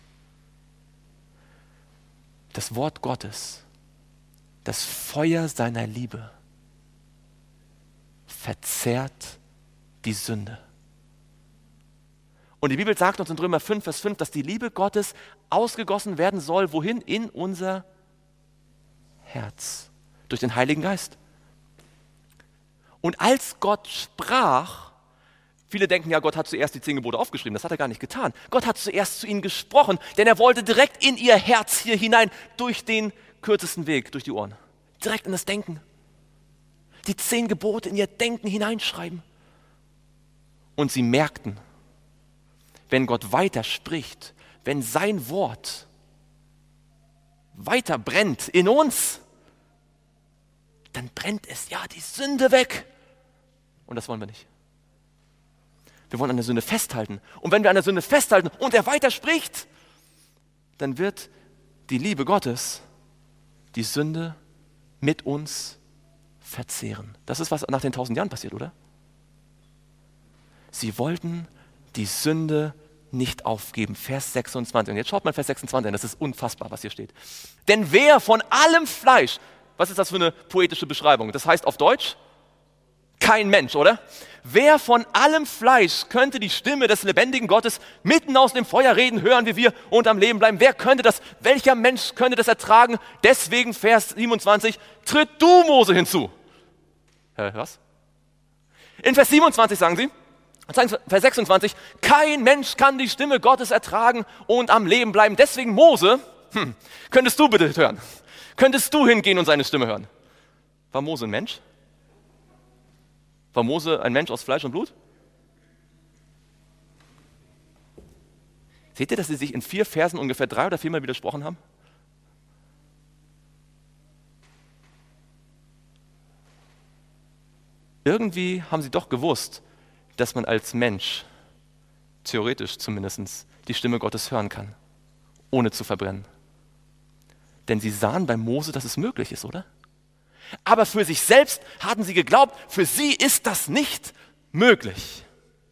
Das Wort Gottes, das Feuer seiner Liebe, verzehrt die Sünde. Und die Bibel sagt uns in Römer 5, Vers 5, dass die Liebe Gottes ausgegossen werden soll, wohin? In unser Herz, durch den Heiligen Geist. Und als Gott sprach, viele denken ja, Gott hat zuerst die 10 Gebote aufgeschrieben, das hat er gar nicht getan. Gott hat zuerst zu ihnen gesprochen, denn er wollte direkt in ihr Herz hier hinein, durch den kürzesten Weg, durch die Ohren. Direkt in das Denken. Die 10 Gebote in ihr Denken hineinschreiben. Und sie merkten, wenn Gott weiter spricht, wenn sein Wort weiter brennt in uns, dann brennt es ja die Sünde weg. Und das wollen wir nicht. Wir wollen an der Sünde festhalten. Und wenn wir an der Sünde festhalten und er weiter spricht, dann wird die Liebe Gottes die Sünde mit uns verzehren. Das ist, was nach den 1000 Jahren passiert, oder? Sie wollten die Sünde nicht aufgeben. Vers 26. Und jetzt schaut mal Vers 26 an, das ist unfassbar, was hier steht. Denn wer von allem Fleisch, was ist das für eine poetische Beschreibung? Das heißt auf Deutsch, kein Mensch, oder? Wer von allem Fleisch könnte die Stimme des lebendigen Gottes mitten aus dem Feuer reden, hören wie wir und am Leben bleiben? Wer könnte das? Welcher Mensch könnte das ertragen? Deswegen Vers 27, tritt du, Mose, hinzu. Was? In Vers 27 sagen sie, Vers 26, kein Mensch kann die Stimme Gottes ertragen und am Leben bleiben. Deswegen Mose, könntest du bitte hören? Könntest du hingehen und seine Stimme hören? War Mose ein Mensch? War Mose ein Mensch aus Fleisch und Blut? Seht ihr, dass sie sich in 4 Versen ungefähr 3 oder 4 Mal widersprochen haben? Irgendwie haben sie doch gewusst, dass man als Mensch, theoretisch zumindest, die Stimme Gottes hören kann, ohne zu verbrennen. Denn sie sahen bei Mose, dass es möglich ist, oder? Aber für sich selbst hatten sie geglaubt, für sie ist das nicht möglich.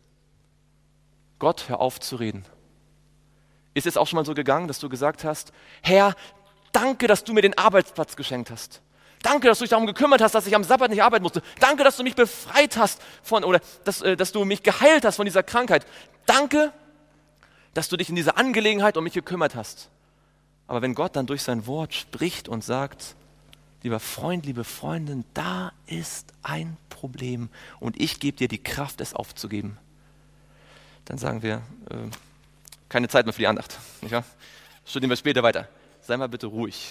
Gott, hör auf zu reden. Ist es auch schon mal so gegangen, dass du gesagt hast, Herr, danke, dass du mir den Arbeitsplatz geschenkt hast. Danke, dass du dich darum gekümmert hast, dass ich am Sabbat nicht arbeiten musste. Danke, dass du mich befreit hast oder dass du mich geheilt hast von dieser Krankheit. Danke, dass du dich in dieser Angelegenheit um mich gekümmert hast. Aber wenn Gott dann durch sein Wort spricht und sagt, lieber Freund, liebe Freundin, da ist ein Problem und ich gebe dir die Kraft, es aufzugeben, dann sagen wir, keine Zeit mehr für die Andacht. Nicht wahr? Studieren wir später weiter. Sei mal bitte ruhig.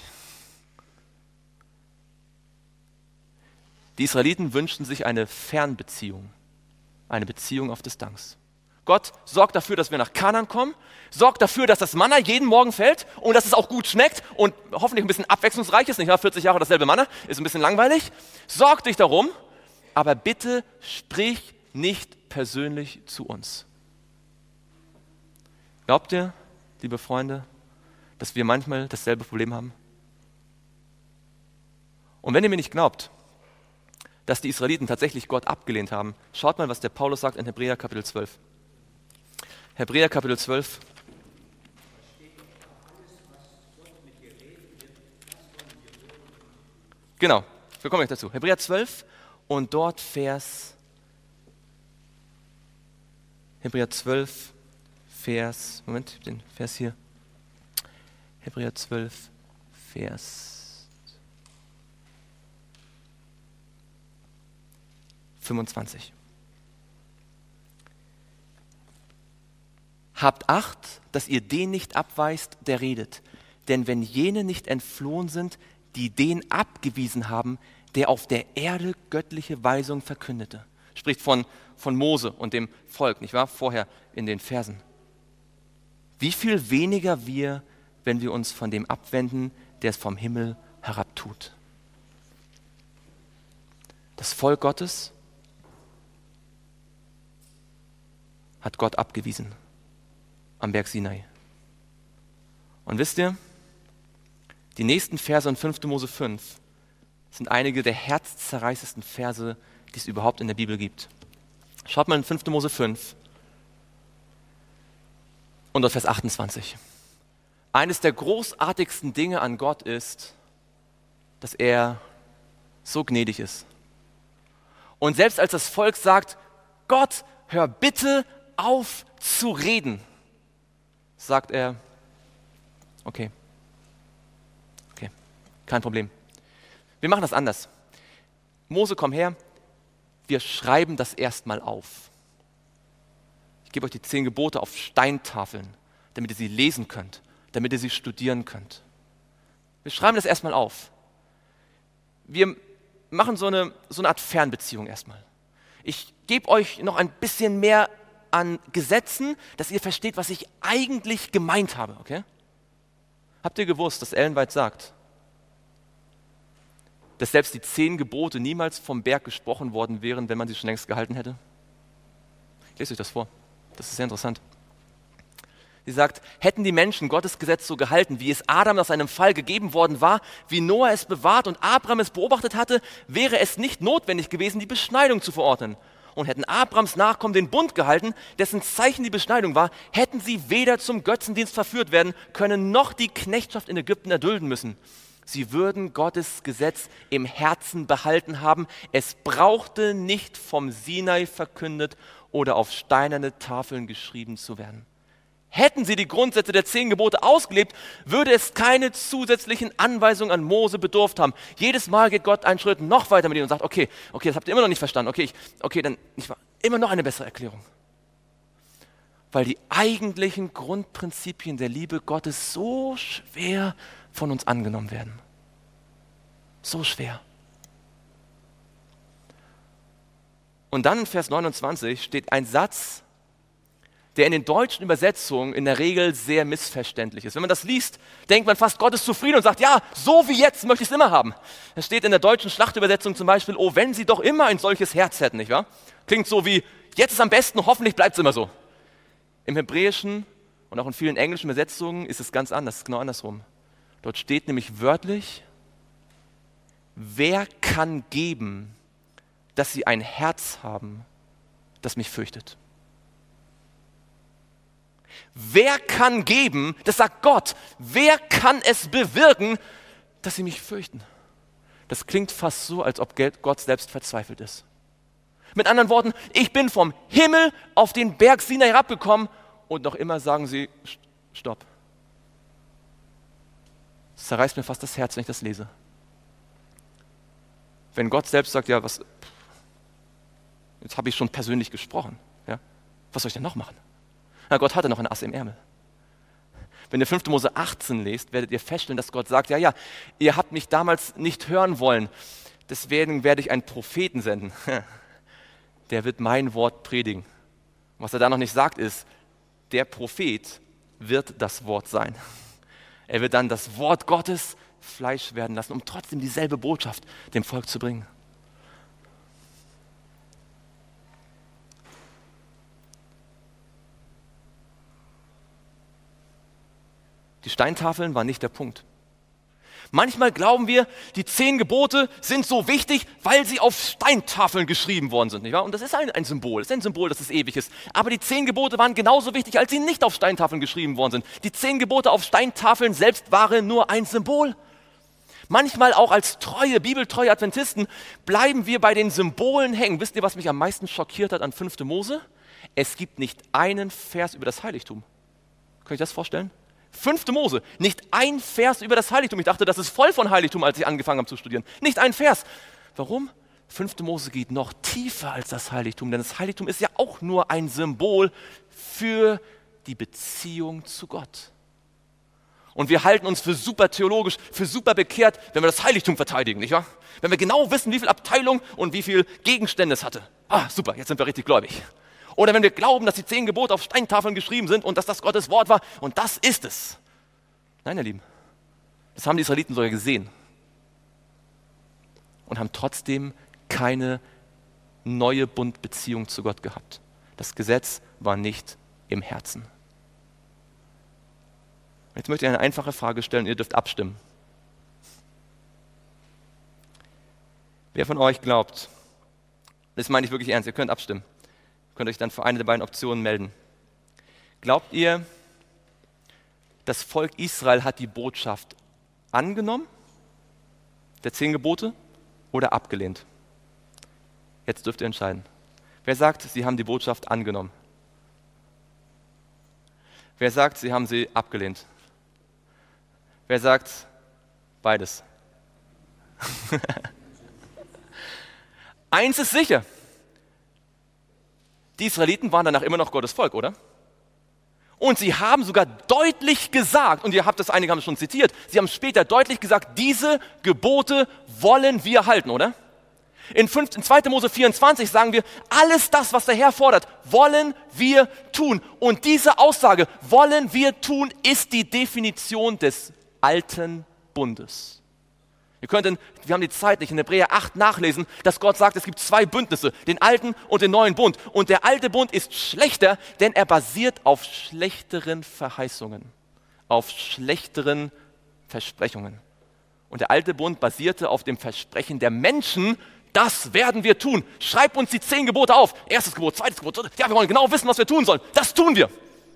Die Israeliten wünschten sich eine Fernbeziehung, eine Beziehung auf Distanz. Gott sorgt dafür, dass wir nach Kanaan kommen, sorgt dafür, dass das Manna jeden Morgen fällt und dass es auch gut schmeckt und hoffentlich ein bisschen abwechslungsreich ist, nicht wahr? 40 Jahre dasselbe Manna, ist ein bisschen langweilig. Sorg dich darum, aber bitte sprich nicht persönlich zu uns. Glaubt ihr, liebe Freunde, dass wir manchmal dasselbe Problem haben? Und wenn ihr mir nicht glaubt, dass die Israeliten tatsächlich Gott abgelehnt haben, schaut mal, was der Paulus sagt in Hebräer Kapitel 12. Hebräer Kapitel 12. Genau, wir kommen gleich dazu. Hebräer 12 und dort Hebräer 12, Moment, ich habe den Vers hier. Hebräer 12, Vers 25. Habt Acht, dass ihr den nicht abweist, der redet. Denn wenn jene nicht entflohen sind, die den abgewiesen haben, der auf der Erde göttliche Weisung verkündete. Spricht von Mose und dem Volk, nicht wahr? Vorher in den Versen. Wie viel weniger wir, wenn wir uns von dem abwenden, der es vom Himmel herabtut. Das Volk Gottes hat Gott abgewiesen am Berg Sinai. Und wisst ihr, die nächsten Verse in 5. Mose 5 sind einige der herzzerreißendsten Verse, die es überhaupt in der Bibel gibt. Schaut mal in 5. Mose 5 und auf Vers 28. Eines der großartigsten Dinge an Gott ist, dass er so gnädig ist. Und selbst als das Volk sagt, Gott, hör bitte auf zu reden, sagt er, okay, kein Problem. Wir machen das anders. Mose, komm her, wir schreiben das erstmal auf. Ich gebe euch die 10 Gebote auf Steintafeln, damit ihr sie lesen könnt, damit ihr sie studieren könnt. Wir schreiben das erstmal auf. Wir machen so eine Art Fernbeziehung erstmal. Ich gebe euch noch ein bisschen mehr an Gesetzen, dass ihr versteht, was ich eigentlich gemeint habe. Okay? Habt ihr gewusst, dass Ellen White sagt, dass selbst die 10 Gebote niemals vom Berg gesprochen worden wären, wenn man sie schon längst gehalten hätte? Ich lese euch das vor. Das ist sehr interessant. Sie sagt, hätten die Menschen Gottes Gesetz so gehalten, wie es Adam nach seinem Fall gegeben worden war, wie Noah es bewahrt und Abraham es beobachtet hatte, wäre es nicht notwendig gewesen, die Beschneidung zu verordnen. Und hätten Abrahams Nachkommen den Bund gehalten, dessen Zeichen die Beschneidung war, hätten sie weder zum Götzendienst verführt werden können, noch die Knechtschaft in Ägypten erdulden müssen. Sie würden Gottes Gesetz im Herzen behalten haben. Es brauchte nicht vom Sinai verkündet oder auf steinerne Tafeln geschrieben zu werden. Hätten sie die Grundsätze der 10 Gebote ausgelebt, würde es keine zusätzlichen Anweisungen an Mose bedurft haben. Jedes Mal geht Gott einen Schritt noch weiter mit ihnen und sagt, okay, das habt ihr immer noch nicht verstanden. Okay, dann immer noch eine bessere Erklärung. weil die eigentlichen Grundprinzipien der Liebe Gottes so schwer von uns angenommen werden. So schwer. Und dann in Vers 29 steht ein Satz, der in den deutschen Übersetzungen in der Regel sehr missverständlich ist. Wenn man das liest, denkt man fast, Gott ist zufrieden und sagt, ja, so wie jetzt möchte ich es immer haben. Es steht in der deutschen Schlachtübersetzung zum Beispiel, oh, wenn sie doch immer ein solches Herz hätten, nicht wahr? Klingt so wie, jetzt ist am besten, hoffentlich bleibt es immer so. Im Hebräischen und auch in vielen englischen Übersetzungen ist es ganz anders, es ist genau andersrum. Dort steht nämlich wörtlich, wer kann geben, dass sie ein Herz haben, das mich fürchtet? Wer kann geben, das sagt Gott, wer kann es bewirken, dass sie mich fürchten? Das klingt fast so, als ob Gott selbst verzweifelt ist. Mit anderen Worten, ich bin vom Himmel auf den Berg Sinai herabgekommen und noch immer sagen sie, stopp. Es zerreißt mir fast das Herz, wenn ich das lese. Wenn Gott selbst sagt, ja, jetzt habe ich schon persönlich gesprochen, ja, was soll ich denn noch machen? Na, Gott hatte noch ein Ass im Ärmel. Wenn ihr 5. Mose 18 lest, werdet ihr feststellen, dass Gott sagt, ja, ihr habt mich damals nicht hören wollen, deswegen werde ich einen Propheten senden. Der wird mein Wort predigen. Was er da noch nicht sagt ist, der Prophet wird das Wort sein. Er wird dann das Wort Gottes Fleisch werden lassen, um trotzdem dieselbe Botschaft dem Volk zu bringen. Die Steintafeln waren nicht der Punkt. Manchmal glauben wir, die 10 Gebote sind so wichtig, weil sie auf Steintafeln geschrieben worden sind. Nicht wahr? Und das ist ein Symbol, das ist ein Symbol, dass es ewig ist. Aber die 10 Gebote waren genauso wichtig, als sie nicht auf Steintafeln geschrieben worden sind. Die 10 Gebote auf Steintafeln selbst waren nur ein Symbol. Manchmal auch als bibeltreue Adventisten bleiben wir bei den Symbolen hängen. Wisst ihr, was mich am meisten schockiert hat an 5. Mose? Es gibt nicht einen Vers über das Heiligtum. Könnt ihr euch das vorstellen? 5. Mose, nicht ein Vers über das Heiligtum. Ich dachte, das ist voll von Heiligtum, als ich angefangen habe zu studieren. Nicht ein Vers. Warum? 5. Mose geht noch tiefer als das Heiligtum, denn das Heiligtum ist ja auch nur ein Symbol für die Beziehung zu Gott. Und wir halten uns für super theologisch, für super bekehrt, wenn wir das Heiligtum verteidigen, nicht wahr? Wenn wir genau wissen, wie viel Abteilung und wie viel Gegenstände es hatte. Ah, super, jetzt sind wir richtig gläubig. Oder wenn wir glauben, dass die 10 Gebote auf Steintafeln geschrieben sind und dass das Gottes Wort war und das ist es. Nein, ihr Lieben, das haben die Israeliten sogar gesehen und haben trotzdem keine neue Bundbeziehung zu Gott gehabt. Das Gesetz war nicht im Herzen. Jetzt möchte ich eine einfache Frage stellen und ihr dürft abstimmen. Wer von euch glaubt, das meine ich wirklich ernst, ihr könnt abstimmen, könnt euch dann für eine der beiden Optionen melden. Glaubt ihr, das Volk Israel hat die Botschaft angenommen, der 10 Gebote, oder abgelehnt? Jetzt dürft ihr entscheiden. Wer sagt, sie haben die Botschaft angenommen? Wer sagt, sie haben sie abgelehnt? Wer sagt beides? Eins ist sicher. Die Israeliten waren danach immer noch Gottes Volk, oder? Und sie haben sogar deutlich gesagt, und ihr habt das, einige haben es schon zitiert, sie haben später deutlich gesagt, diese Gebote wollen wir halten, oder? In 2. Mose 24 sagen wir, alles das, was der Herr fordert, wollen wir tun. Und diese Aussage, wollen wir tun, ist die Definition des alten Bundes. Wir haben die Zeit nicht, in Hebräer 8 nachlesen, dass Gott sagt, es gibt 2 Bündnisse, den alten und den neuen Bund. Und der alte Bund ist schlechter, denn er basiert auf schlechteren Verheißungen, auf schlechteren Versprechungen. Und der alte Bund basierte auf dem Versprechen der Menschen, das werden wir tun. Schreib uns die 10 Gebote auf. 1. Gebot, 2. Gebot, ja, wir wollen genau wissen, was wir tun sollen. Das tun wir.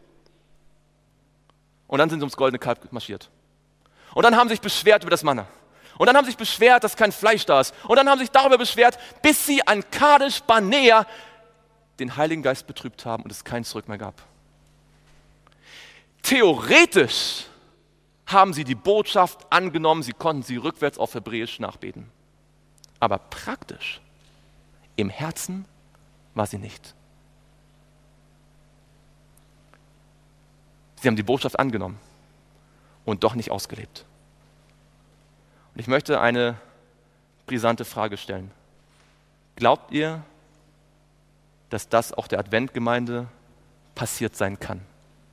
Und dann sind sie ums goldene Kalb marschiert. Und dann haben sie sich beschwert über das Manna. Und dann haben sie sich beschwert, dass kein Fleisch da ist. Und dann haben sie sich darüber beschwert, bis sie an Kadesh Barnea den Heiligen Geist betrübt haben und es kein Zurück mehr gab. Theoretisch haben sie die Botschaft angenommen, sie konnten sie rückwärts auf Hebräisch nachbeten. Aber praktisch, im Herzen war sie nicht. Sie haben die Botschaft angenommen und doch nicht ausgelebt. Und ich möchte eine brisante Frage stellen. Glaubt ihr, dass das auch der Adventgemeinde passiert sein kann?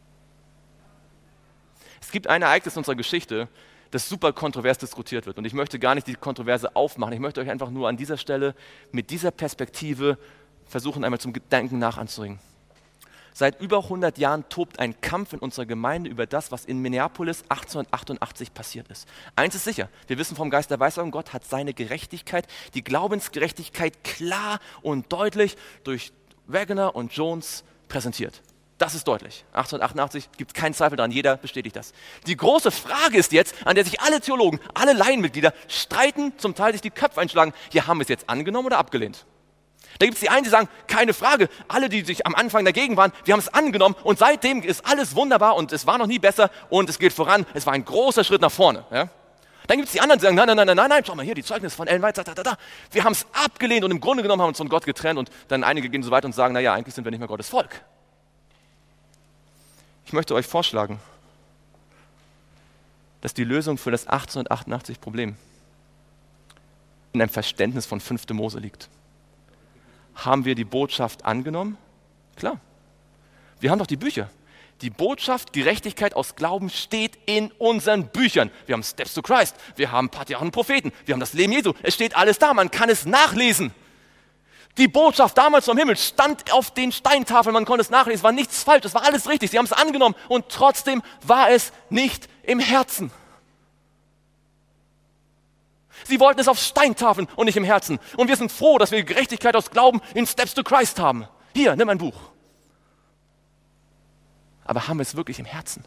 Es gibt ein Ereignis in unserer Geschichte, das super kontrovers diskutiert wird. Und ich möchte gar nicht die Kontroverse aufmachen. Ich möchte euch einfach nur an dieser Stelle mit dieser Perspektive versuchen, einmal zum Gedanken nach anzuregen. Seit über 100 Jahren tobt ein Kampf in unserer Gemeinde über das, was in Minneapolis 1888 passiert ist. Eins ist sicher, wir wissen vom Geist der Weissagung, Gott hat seine Gerechtigkeit, die Glaubensgerechtigkeit klar und deutlich durch Wagner und Jones präsentiert. Das ist deutlich. 1888 gibt es keinen Zweifel daran, jeder bestätigt das. Die große Frage ist jetzt, an der sich alle Theologen, alle Laienmitglieder streiten, zum Teil sich die Köpfe einschlagen, hier haben wir es jetzt angenommen oder abgelehnt. Da gibt es die einen, die sagen, keine Frage, alle, die sich am Anfang dagegen waren, wir haben es angenommen und seitdem ist alles wunderbar und es war noch nie besser und es geht voran, es war ein großer Schritt nach vorne. Ja? Dann gibt es die anderen, die sagen, nein, schau mal hier, die Zeugnisse von Ellen White, wir haben es abgelehnt und im Grunde genommen haben wir uns von Gott getrennt und dann einige gehen so weit und sagen, naja, eigentlich sind wir nicht mehr Gottes Volk. Ich möchte euch vorschlagen, dass die Lösung für das 1888-Problem in einem Verständnis von 5. Mose liegt. Haben wir die Botschaft angenommen? Klar. Wir haben doch die Bücher. Die Botschaft Gerechtigkeit aus Glauben steht in unseren Büchern. Wir haben Steps to Christ, wir haben Patriarchen und Propheten, wir haben das Leben Jesu. Es steht alles da, man kann es nachlesen. Die Botschaft damals vom Himmel stand auf den Steintafeln, man konnte es nachlesen, es war nichts falsch, es war alles richtig, sie haben es angenommen und trotzdem war es nicht im Herzen. Sie wollten es auf Steintafeln und nicht im Herzen. Und wir sind froh, dass wir Gerechtigkeit aus Glauben in Steps to Christ haben. Hier, nimm ein Buch. Aber haben wir es wirklich im Herzen?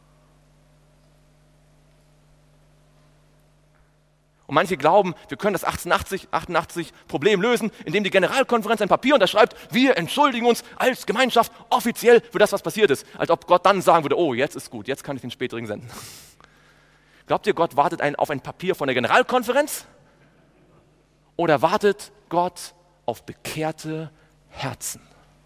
Und manche glauben, wir können das 1888 Problem lösen, indem die Generalkonferenz ein Papier unterschreibt, wir entschuldigen uns als Gemeinschaft offiziell für das, was passiert ist. Als ob Gott dann sagen würde, oh, jetzt ist gut, jetzt kann ich den späteren senden. Glaubt ihr, Gott wartet auf ein Papier von der Generalkonferenz? Oder wartet Gott auf bekehrte Herzen?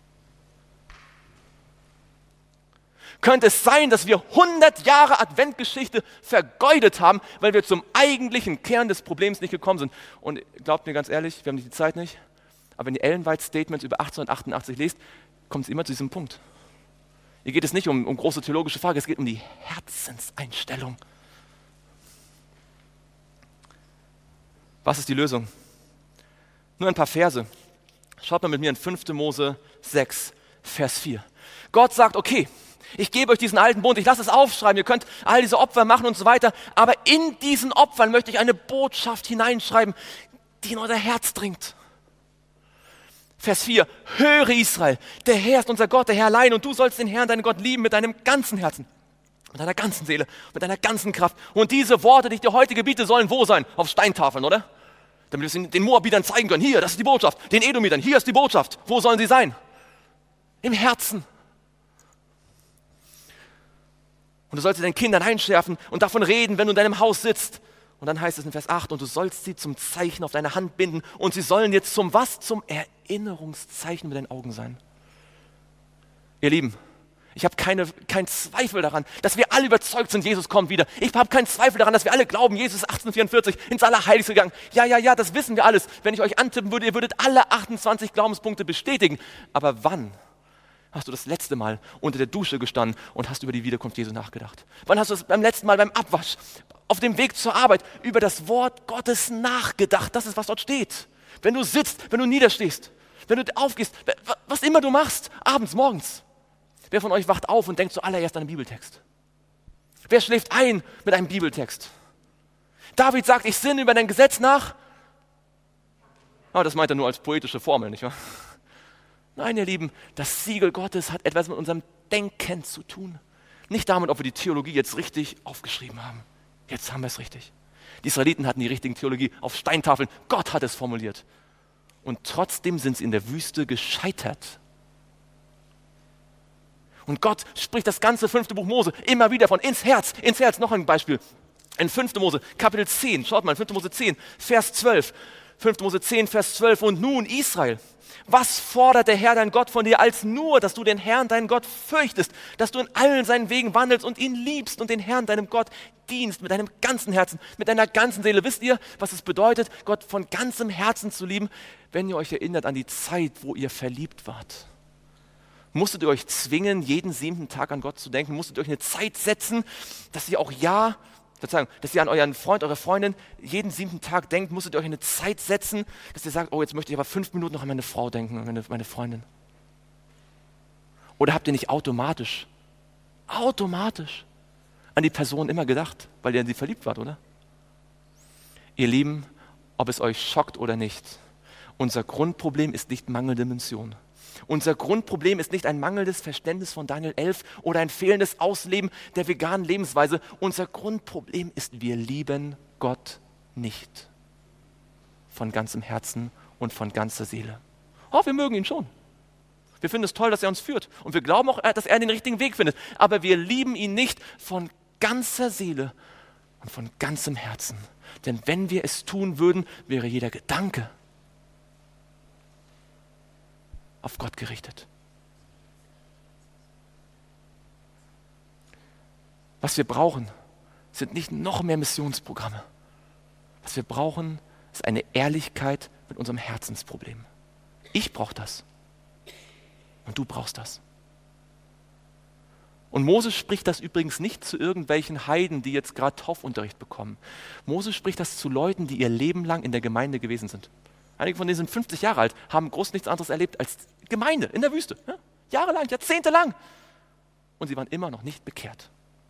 Könnte es sein, dass wir 100 Jahre Adventgeschichte vergeudet haben, weil wir zum eigentlichen Kern des Problems nicht gekommen sind? Und glaubt mir ganz ehrlich, wir haben die Zeit nicht, aber wenn ihr Ellen White Statements über 1888 lest, kommt es immer zu diesem Punkt. Hier geht es nicht um große theologische Fragen, es geht um die Herzenseinstellung. Was ist die Lösung? Nur ein paar Verse. Schaut mal mit mir in 5. Mose 6, Vers 4. Gott sagt, okay, ich gebe euch diesen alten Bund, ich lasse es aufschreiben, ihr könnt all diese Opfer machen und so weiter, aber in diesen Opfern möchte ich eine Botschaft hineinschreiben, die in euer Herz dringt. Vers 4, höre Israel, der Herr ist unser Gott, der Herr allein und du sollst den Herrn, deinen Gott lieben mit deinem ganzen Herzen, mit deiner ganzen Seele, mit deiner ganzen Kraft. Und diese Worte, die ich dir heute gebiete, sollen wo sein? Auf Steintafeln, oder? Damit wir es den Moabitern zeigen können, hier, das ist die Botschaft, den Edomitern, hier ist die Botschaft. Wo sollen sie sein? Im Herzen. Und du sollst sie deinen Kindern einschärfen und davon reden, wenn du in deinem Haus sitzt. Und dann heißt es in Vers 8, und du sollst sie zum Zeichen auf deine Hand binden und sie sollen jetzt zum was? Zum Erinnerungszeichen mit deinen Augen sein. Ihr Lieben, ich habe keinen Zweifel daran, dass wir alle überzeugt sind, Jesus kommt wieder. Ich habe keinen Zweifel daran, dass wir alle glauben, Jesus ist 1844 ins Allerheiligste gegangen. Ja, das wissen wir alles. Wenn ich euch antippen würde, ihr würdet alle 28 Glaubenspunkte bestätigen. Aber wann hast du das letzte Mal unter der Dusche gestanden und hast über die Wiederkunft Jesu nachgedacht? Wann hast du beim letzten Mal beim Abwasch, auf dem Weg zur Arbeit, über das Wort Gottes nachgedacht? Das ist, was dort steht. Wenn du sitzt, wenn du niederstehst, wenn du aufgehst, was immer du machst, abends, morgens. Wer von euch wacht auf und denkt zuallererst an einen Bibeltext? Wer schläft ein mit einem Bibeltext? David sagt, ich sinne über dein Gesetz nach. Aber das meint er nur als poetische Formel, nicht wahr? Nein, ihr Lieben, das Siegel Gottes hat etwas mit unserem Denken zu tun. Nicht damit, ob wir die Theologie jetzt richtig aufgeschrieben haben. Jetzt haben wir es richtig. Die Israeliten hatten die richtige Theologie auf Steintafeln. Gott hat es formuliert. Und trotzdem sind sie in der Wüste gescheitert. Und Gott spricht das ganze 5. Buch Mose immer wieder von ins Herz. Noch ein Beispiel. In 5. Mose, Kapitel 10, schaut mal, in 5. Mose 10, Vers 12. 5. Mose 10, Vers 12. Und nun, Israel, was fordert der Herr, dein Gott, von dir, als nur, dass du den Herrn, deinen Gott, fürchtest, dass du in allen seinen Wegen wandelst und ihn liebst und den Herrn, deinem Gott, dienst mit deinem ganzen Herzen, mit deiner ganzen Seele. Wisst ihr, was es bedeutet, Gott von ganzem Herzen zu lieben, wenn ihr euch erinnert an die Zeit, wo ihr verliebt wart? Musstet ihr euch zwingen, jeden 7. Tag an Gott zu denken? Musstet ihr euch eine Zeit setzen, dass ihr auch dass ihr an euren Freund, eure Freundin jeden 7. Tag denkt? Musstet ihr euch eine Zeit setzen, dass ihr sagt, oh, jetzt möchte ich aber 5 Minuten noch an meine Frau denken, an meine Freundin? Oder habt ihr nicht automatisch an die Person immer gedacht, weil ihr in sie verliebt wart, oder? Ihr Lieben, ob es euch schockt oder nicht, unser Grundproblem ist nicht mangelnde Mission. Unser Grundproblem ist nicht ein mangelndes Verständnis von Daniel 11 oder ein fehlendes Ausleben der veganen Lebensweise. Unser Grundproblem ist, wir lieben Gott nicht. Von ganzem Herzen und von ganzer Seele. Oh, wir mögen ihn schon. Wir finden es toll, dass er uns führt. Und wir glauben auch, dass er den richtigen Weg findet. Aber wir lieben ihn nicht von ganzer Seele und von ganzem Herzen. Denn wenn wir es tun würden, wäre jeder Gedanke auf Gott gerichtet. Was wir brauchen, sind nicht noch mehr Missionsprogramme. Was wir brauchen, ist eine Ehrlichkeit mit unserem Herzensproblem. Ich brauche das. Und du brauchst das. Und Mose spricht das übrigens nicht zu irgendwelchen Heiden, die jetzt gerade Taufunterricht bekommen. Mose spricht das zu Leuten, die ihr Leben lang in der Gemeinde gewesen sind. Einige von denen sind 50 Jahre alt, haben groß nichts anderes erlebt als Gemeinde in der Wüste. Ja? Jahrelang, jahrzehntelang. Und sie waren immer noch nicht bekehrt.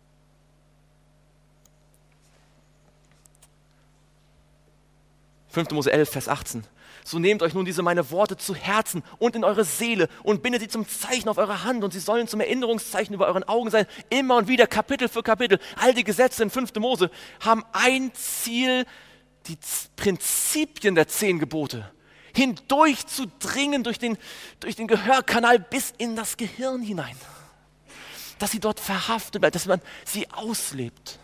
Fünfte Mose 11, Vers 18. So nehmt euch nun diese meine Worte zu Herzen und in eure Seele und bindet sie zum Zeichen auf eure Hand und sie sollen zum Erinnerungszeichen über euren Augen sein. Immer und wieder, Kapitel für Kapitel. All die Gesetze in 5. Mose haben ein Ziel, die Prinzipien der 10 Gebote hindurch zu dringen durch den Gehörkanal bis in das Gehirn hinein. Dass sie dort verhaftet bleibt, dass man sie auslebt.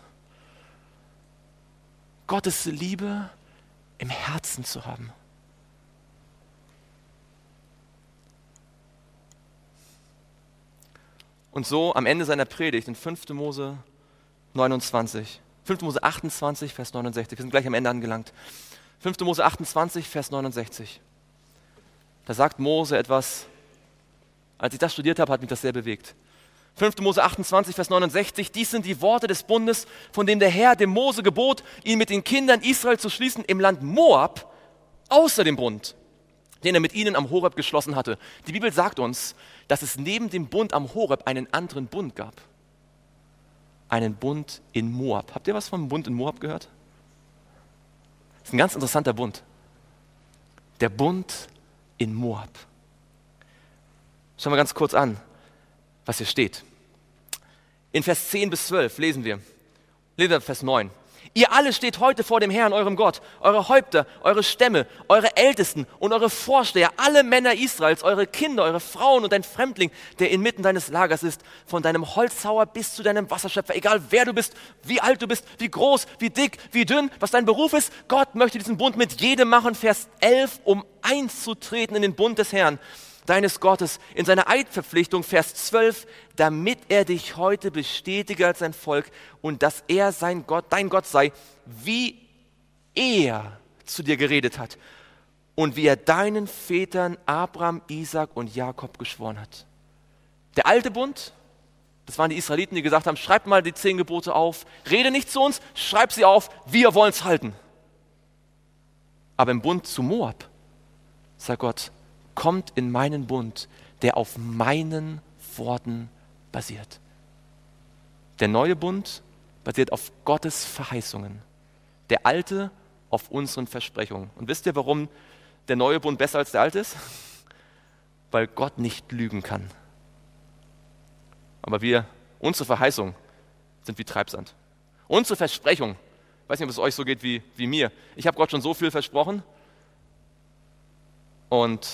Gottes Liebe im Herzen zu haben. Und so am Ende seiner Predigt in 5. Mose 29, 5. Mose 28, Vers 69, wir sind gleich am Ende angelangt. 5. Mose 28, Vers 69. Da sagt Mose etwas, als ich das studiert habe, hat mich das sehr bewegt. 5. Mose 28, Vers 69, dies sind die Worte des Bundes, von dem der Herr dem Mose gebot, ihn mit den Kindern Israel zu schließen im Land Moab, außer dem Bund, den er mit ihnen am Horeb geschlossen hatte. Die Bibel sagt uns, dass es neben dem Bund am Horeb einen anderen Bund gab. Einen Bund in Moab. Habt ihr was vom Bund in Moab gehört? Das ist ein ganz interessanter Bund. Der Bund in Moab. Schauen wir ganz kurz an, was hier steht. In Vers 10 bis 12 lesen wir Vers 9. Ihr alle steht heute vor dem Herrn, eurem Gott, eure Häupter, eure Stämme, eure Ältesten und eure Vorsteher, alle Männer Israels, eure Kinder, eure Frauen und ein Fremdling, der inmitten deines Lagers ist, von deinem Holzhauer bis zu deinem Wasserschöpfer, egal wer du bist, wie alt du bist, wie groß, wie dick, wie dünn, was dein Beruf ist, Gott möchte diesen Bund mit jedem machen, Vers 11, um einzutreten in den Bund des Herrn, deines Gottes, in seiner Eidverpflichtung, Vers 12, damit er dich heute bestätige als sein Volk und dass er sein Gott, dein Gott sei, wie er zu dir geredet hat und wie er deinen Vätern Abraham, Isaak und Jakob geschworen hat. Der alte Bund, das waren die Israeliten, die gesagt haben, schreibt mal die 10 Gebote auf, rede nicht zu uns, schreib sie auf, wir wollen es halten. Aber im Bund zu Moab, sagt Gott, kommt in meinen Bund, der auf meinen Worten basiert. Der neue Bund basiert auf Gottes Verheißungen. Der alte auf unseren Versprechungen. Und wisst ihr, warum der neue Bund besser als der alte ist? Weil Gott nicht lügen kann. Aber unsere Verheißungen sind wie Treibsand. Unsere Versprechungen, ich weiß nicht, ob es euch so geht wie mir. Ich habe Gott schon so viel versprochen und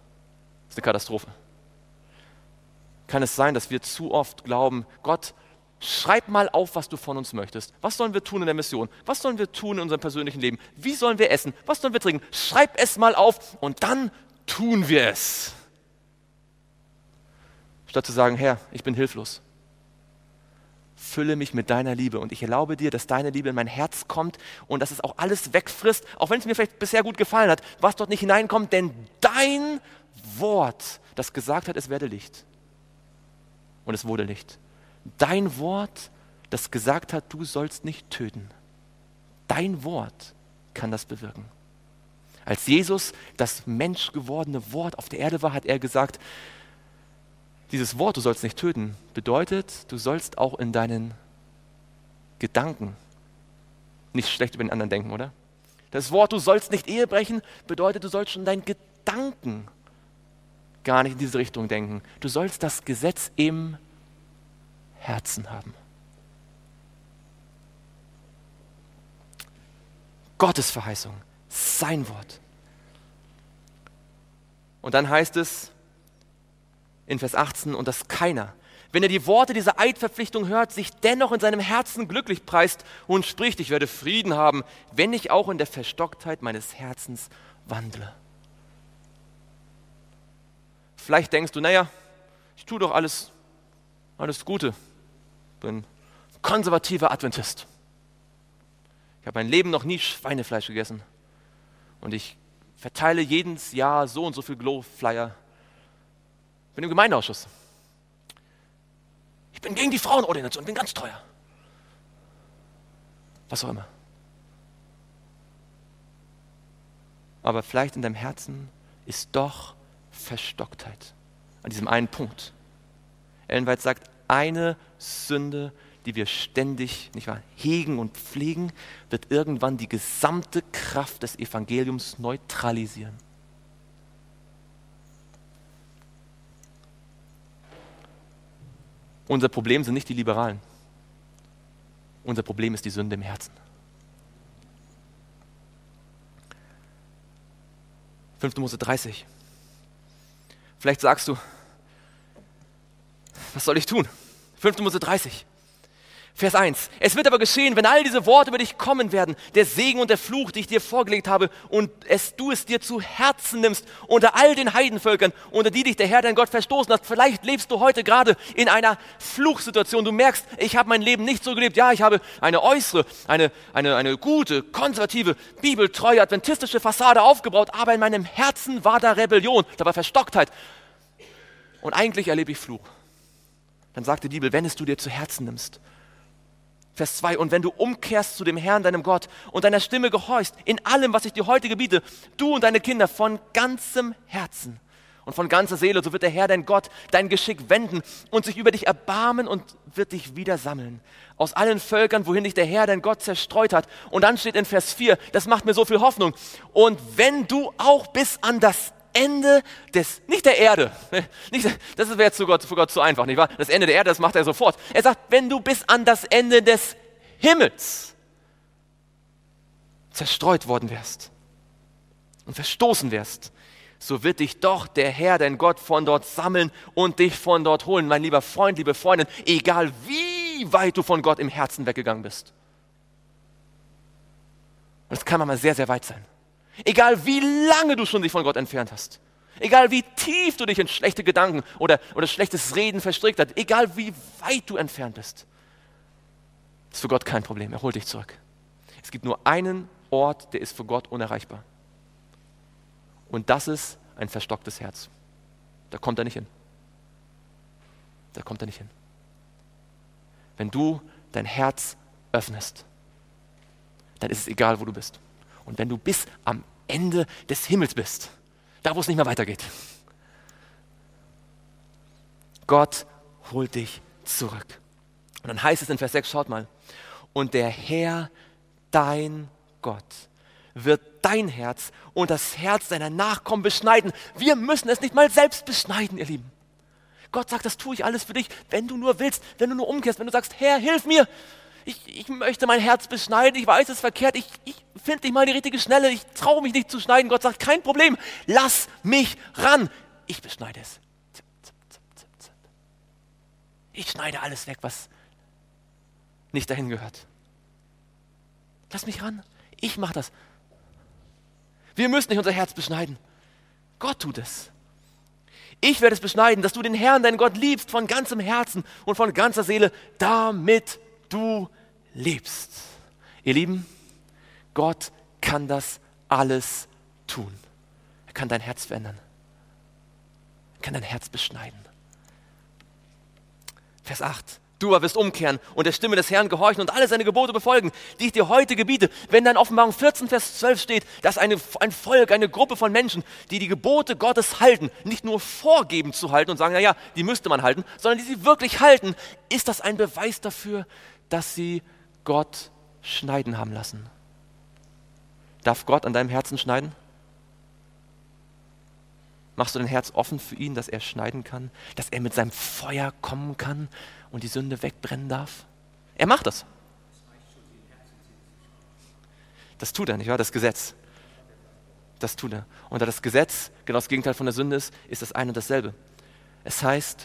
das ist eine Katastrophe. Kann es sein, dass wir zu oft glauben, Gott, schreib mal auf, was du von uns möchtest. Was sollen wir tun in der Mission? Was sollen wir tun in unserem persönlichen Leben? Wie sollen wir essen? Was sollen wir trinken? Schreib es mal auf und dann tun wir es. Statt zu sagen, Herr, ich bin hilflos. Fülle mich mit deiner Liebe und ich erlaube dir, dass deine Liebe in mein Herz kommt und dass es auch alles wegfrisst, auch wenn es mir vielleicht bisher gut gefallen hat, was dort nicht hineinkommt, denn dein Wort, das gesagt hat, es werde Licht. Und es wurde Licht. Dein Wort, das gesagt hat, du sollst nicht töten. Dein Wort kann das bewirken. Als Jesus das menschgewordene Wort auf der Erde war, hat er gesagt, dieses Wort, du sollst nicht töten, bedeutet, du sollst auch in deinen Gedanken nicht schlecht über den anderen denken, oder? Das Wort, du sollst nicht Ehe brechen, bedeutet, du sollst schon in deinen Gedanken gar nicht in diese Richtung denken. Du sollst das Gesetz im Herzen haben. Gottes Verheißung, sein Wort. Und dann heißt es in Vers 18, und dass keiner, wenn er die Worte dieser Eidverpflichtung hört, sich dennoch in seinem Herzen glücklich preist und spricht, ich werde Frieden haben, wenn ich auch in der Verstocktheit meines Herzens wandle. Vielleicht denkst du, naja, ich tue doch alles Gute. Bin konservativer Adventist. Ich habe mein Leben noch nie Schweinefleisch gegessen. Und ich verteile jedes Jahr so und so viel Glow-Flyer. Bin im Gemeindeausschuss. Ich bin gegen die Frauenordination, bin ganz teuer. Was auch immer. Aber vielleicht in deinem Herzen ist doch Verstocktheit. An diesem einen Punkt. Ellen White sagt, eine Sünde, die wir ständig, nicht wahr, hegen und pflegen, wird irgendwann die gesamte Kraft des Evangeliums neutralisieren. Unser Problem sind nicht die Liberalen. Unser Problem ist die Sünde im Herzen. 5. Mose 30. Vielleicht sagst du, was soll ich tun? 5. Mose 30. Vers 1. Es wird aber geschehen, wenn all diese Worte über dich kommen werden, der Segen und der Fluch, die ich dir vorgelegt habe, und du es dir zu Herzen nimmst, unter all den Heidenvölkern, unter die dich der Herr dein Gott verstoßen hat. Vielleicht lebst du heute gerade in einer Fluchsituation. Du merkst, ich habe mein Leben nicht so gelebt. Ja, ich habe eine äußere, eine gute, konservative, bibeltreue, adventistische Fassade aufgebaut, aber in meinem Herzen war da Rebellion, da war Verstocktheit. Und eigentlich erlebe ich Fluch. Dann sagt die Bibel, wenn es du dir zu Herzen nimmst. Vers 2, und wenn du umkehrst zu dem Herrn, deinem Gott, und deiner Stimme gehorchst, in allem, was ich dir heute gebiete, du und deine Kinder von ganzem Herzen und von ganzer Seele, so wird der Herr, dein Gott, dein Geschick wenden und sich über dich erbarmen und wird dich wieder sammeln. Aus allen Völkern, wohin dich der Herr, dein Gott, zerstreut hat. Und dann steht in Vers 4, das macht mir so viel Hoffnung. Und wenn du auch bis an das Ende des, nicht der Erde, das wäre jetzt für Gott zu einfach, nicht wahr? Das Ende der Erde, das macht er sofort. Er sagt, wenn du bis an das Ende des Himmels zerstreut worden wärst und verstoßen wärst, so wird dich doch der Herr, dein Gott, von dort sammeln und dich von dort holen. Mein lieber Freund, liebe Freundin, egal wie weit du von Gott im Herzen weggegangen bist. Und das kann manchmal sehr, sehr weit sein. Egal wie lange du schon dich von Gott entfernt hast, egal wie tief du dich in schlechte Gedanken oder schlechtes Reden verstrickt hast, egal wie weit du entfernt bist, ist für Gott kein Problem, er holt dich zurück. Es gibt nur einen Ort, der ist für Gott unerreichbar. Und das ist ein verstocktes Herz. Da kommt er nicht hin. Da kommt er nicht hin. Wenn du dein Herz öffnest, dann ist es egal, wo du bist. Und wenn du bis am Ende des Himmels bist, da wo es nicht mehr weitergeht, Gott holt dich zurück. Und dann heißt es in Vers 6, schaut mal, und der Herr, dein Gott, wird dein Herz und das Herz deiner Nachkommen beschneiden. Wir müssen es nicht mal selbst beschneiden, ihr Lieben. Gott sagt, das tue ich alles für dich, wenn du nur willst, wenn du nur umkehrst, wenn du sagst, Herr, hilf mir. Ich möchte mein Herz beschneiden, ich weiß, es ist verkehrt, ich finde nicht mal die richtige Schnelle, ich traue mich nicht zu schneiden. Gott sagt, kein Problem, lass mich ran. Ich beschneide es. Ich schneide alles weg, was nicht dahin gehört. Lass mich ran. Ich mache das. Wir müssen nicht unser Herz beschneiden. Gott tut es. Ich werde es beschneiden, dass du den Herrn, deinen Gott, liebst von ganzem Herzen und von ganzer Seele, damit du lebst. Ihr Lieben, Gott kann das alles tun. Er kann dein Herz verändern. Er kann dein Herz beschneiden. Vers 8. Du aber wirst umkehren und der Stimme des Herrn gehorchen und alle seine Gebote befolgen, die ich dir heute gebiete. Wenn dann in Offenbarung 14, Vers 12 steht, dass ein Volk, eine Gruppe von Menschen, die die Gebote Gottes halten, nicht nur vorgeben zu halten und sagen, naja, die müsste man halten, sondern die sie wirklich halten, ist das ein Beweis dafür, dass sie Gott schneiden haben lassen. Darf Gott an deinem Herzen schneiden? Machst du dein Herz offen für ihn, dass er schneiden kann, dass er mit seinem Feuer kommen kann und die Sünde wegbrennen darf? Er macht das. Das tut er, nicht wahr? Das Gesetz. Das tut er. Und da das Gesetz genau das Gegenteil von der Sünde ist, ist das eine und dasselbe. Es heißt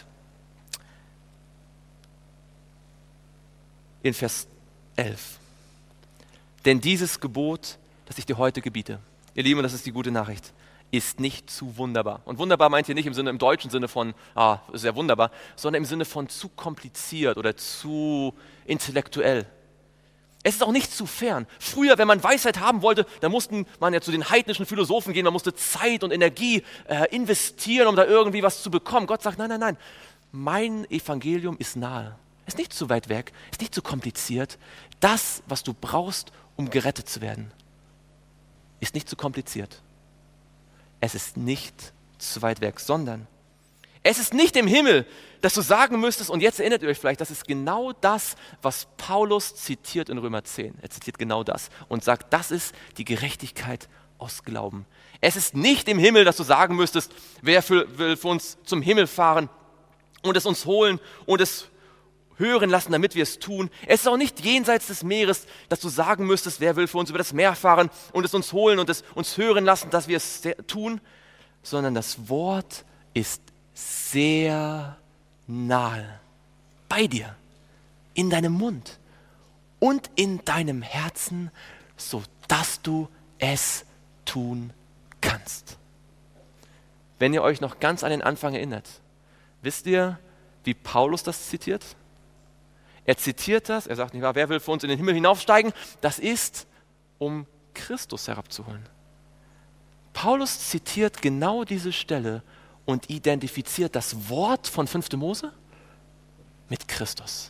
in Vers 11, denn dieses Gebot, das ich dir heute gebiete, ihr Lieben, und das ist die gute Nachricht, ist nicht zu wunderbar. Und wunderbar meint ihr nicht im deutschen Sinne von, sehr wunderbar, sondern im Sinne von zu kompliziert oder zu intellektuell. Es ist auch nicht zu fern. Früher, wenn man Weisheit haben wollte, dann musste man ja zu den heidnischen Philosophen gehen, man musste Zeit und Energie investieren, um da irgendwie was zu bekommen. Gott sagt, nein, nein, nein, mein Evangelium ist nahe. Ist nicht zu weit weg, ist nicht zu kompliziert. Das, was du brauchst, um gerettet zu werden, ist nicht zu kompliziert. Es ist nicht zu weit weg, sondern es ist nicht im Himmel, dass du sagen müsstest, und jetzt erinnert ihr euch vielleicht, das ist genau das, was Paulus zitiert in Römer 10. Er zitiert genau das und sagt, das ist die Gerechtigkeit aus Glauben. Es ist nicht im Himmel, dass du sagen müsstest, wer will für uns zum Himmel fahren und es uns holen und es hören lassen, damit wir es tun. Es ist auch nicht jenseits des Meeres, dass du sagen müsstest, wer will für uns über das Meer fahren und es uns holen und es uns hören lassen, dass wir es tun, sondern das Wort ist sehr nahe bei dir, in deinem Mund und in deinem Herzen, sodass du es tun kannst. Wenn ihr euch noch ganz an den Anfang erinnert, wisst ihr, wie Paulus das zitiert? Er zitiert das, er sagt nicht wahr, wer will für uns in den Himmel hinaufsteigen? Das ist, um Christus herabzuholen. Paulus zitiert genau diese Stelle und identifiziert das Wort von 5. Mose mit Christus.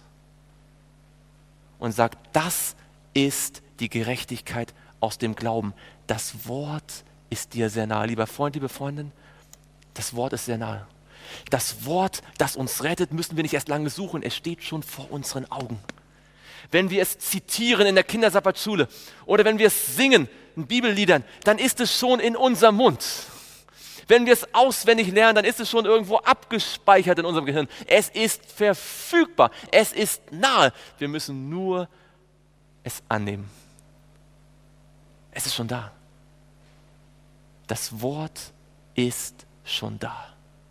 Und sagt, das ist die Gerechtigkeit aus dem Glauben. Das Wort ist dir sehr nahe. Lieber Freund, liebe Freundin, das Wort ist sehr nahe. Das Wort, das uns rettet, müssen wir nicht erst lange suchen. Es steht schon vor unseren Augen. Wenn wir es zitieren in der Kindersabbatschule oder wenn wir es singen in Bibelliedern, dann ist es schon in unserem Mund. Wenn wir es auswendig lernen, dann ist es schon irgendwo abgespeichert in unserem Gehirn. Es ist verfügbar. Es ist nahe. Wir müssen nur es annehmen. Es ist schon da. Das Wort ist schon da.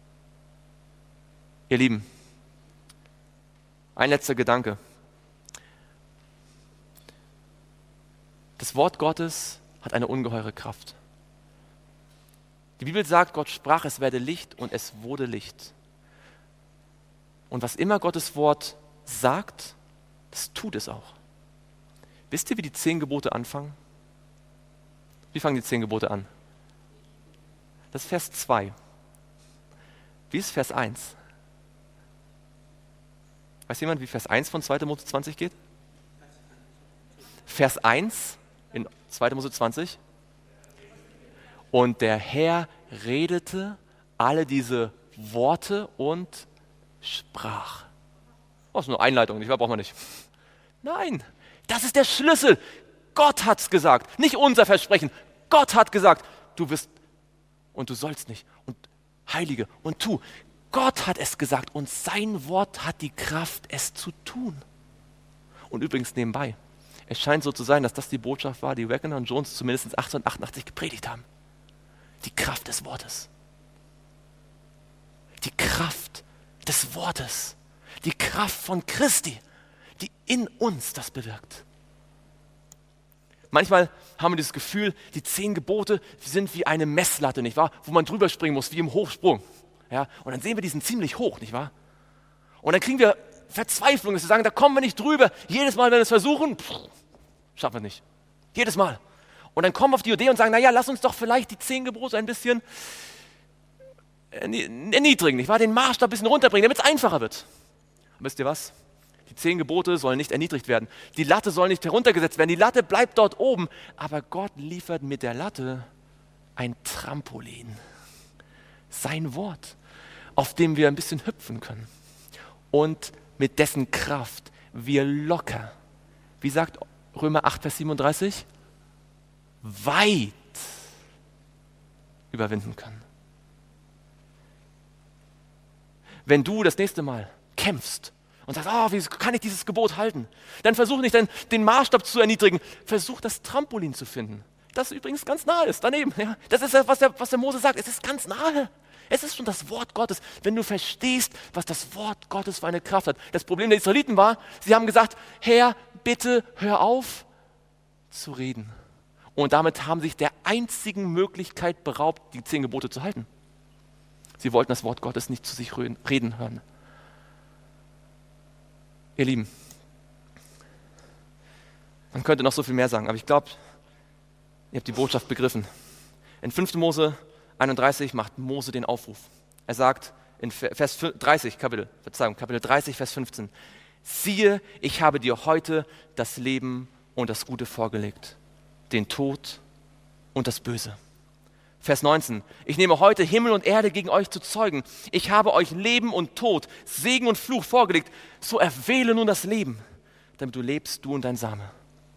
Ihr Lieben, ein letzter Gedanke. Das Wort Gottes hat eine ungeheure Kraft. Die Bibel sagt, Gott sprach, es werde Licht und es wurde Licht. Und was immer Gottes Wort sagt, das tut es auch. Wisst ihr, wie die 10 Gebote anfangen? Wie fangen die 10 Gebote an? Das ist Vers 2. Wie ist Vers 1? Weiß jemand, wie Vers 1 von 2. Mose 20 geht? Vers 1 in 2. Mose 20. Und der Herr redete alle diese Worte und sprach. Oh, das ist eine Einleitung, nicht wahr? Braucht man nicht. Nein, das ist der Schlüssel. Gott hat's gesagt, nicht unser Versprechen. Gott hat gesagt, du wirst und du sollst nicht und heilige und tu. Gott hat es gesagt und sein Wort hat die Kraft, es zu tun. Und übrigens nebenbei, es scheint so zu sein, dass das die Botschaft war, die Wagner und Jones zumindest 1888 gepredigt haben. Die Kraft des Wortes. Die Kraft des Wortes. Die Kraft von Christi. die in uns das bewirkt. Manchmal haben wir dieses Gefühl, die 10 Gebote sind wie eine Messlatte, nicht wahr? Wo man drüber springen muss, wie im Hochsprung. Ja? Und dann sehen wir, die sind ziemlich hoch, nicht wahr? Und dann kriegen wir Verzweiflung, dass wir sagen, da kommen wir nicht drüber. Jedes Mal, wenn wir es versuchen, schaffen wir es nicht. Jedes Mal. Und dann kommen wir auf die Idee und sagen, naja, lass uns doch vielleicht die 10 Gebote ein bisschen erniedrigen, nicht wahr? Den Maßstab ein bisschen runterbringen, damit es einfacher wird. Und wisst ihr was? Die 10 Gebote sollen nicht erniedrigt werden. Die Latte soll nicht heruntergesetzt werden. Die Latte bleibt dort oben. Aber Gott liefert mit der Latte ein Trampolin. Sein Wort, auf dem wir ein bisschen hüpfen können. Und mit dessen Kraft wir locker, wie sagt Römer 8, Vers 37, weit überwinden können. Wenn du das nächste Mal kämpfst und sagst, wie kann ich dieses Gebot halten? Dann versuch nicht den Maßstab zu erniedrigen, versuch das Trampolin zu finden. Das übrigens ganz nahe ist, daneben. Ja. Das ist das, was der Mose sagt, es ist ganz nahe. Es ist schon das Wort Gottes, wenn du verstehst, was das Wort Gottes für eine Kraft hat. Das Problem der Israeliten war, sie haben gesagt, Herr, bitte hör auf zu reden. Und damit haben sich der einzigen Möglichkeit beraubt, die 10 Gebote zu halten. Sie wollten das Wort Gottes nicht zu sich reden hören. Ihr Lieben, man könnte noch so viel mehr sagen, aber ich glaube, ihr habt die Botschaft begriffen. In 5. Mose 31 macht Mose den Aufruf. Er sagt in Kapitel 30, Vers 15, siehe, ich habe dir heute das Leben und das Gute vorgelegt, den Tod und das Böse. Vers 19, ich nehme heute Himmel und Erde gegen euch zu Zeugen. Ich habe euch Leben und Tod, Segen und Fluch vorgelegt. So erwähle nun das Leben, damit du lebst, du und dein Same.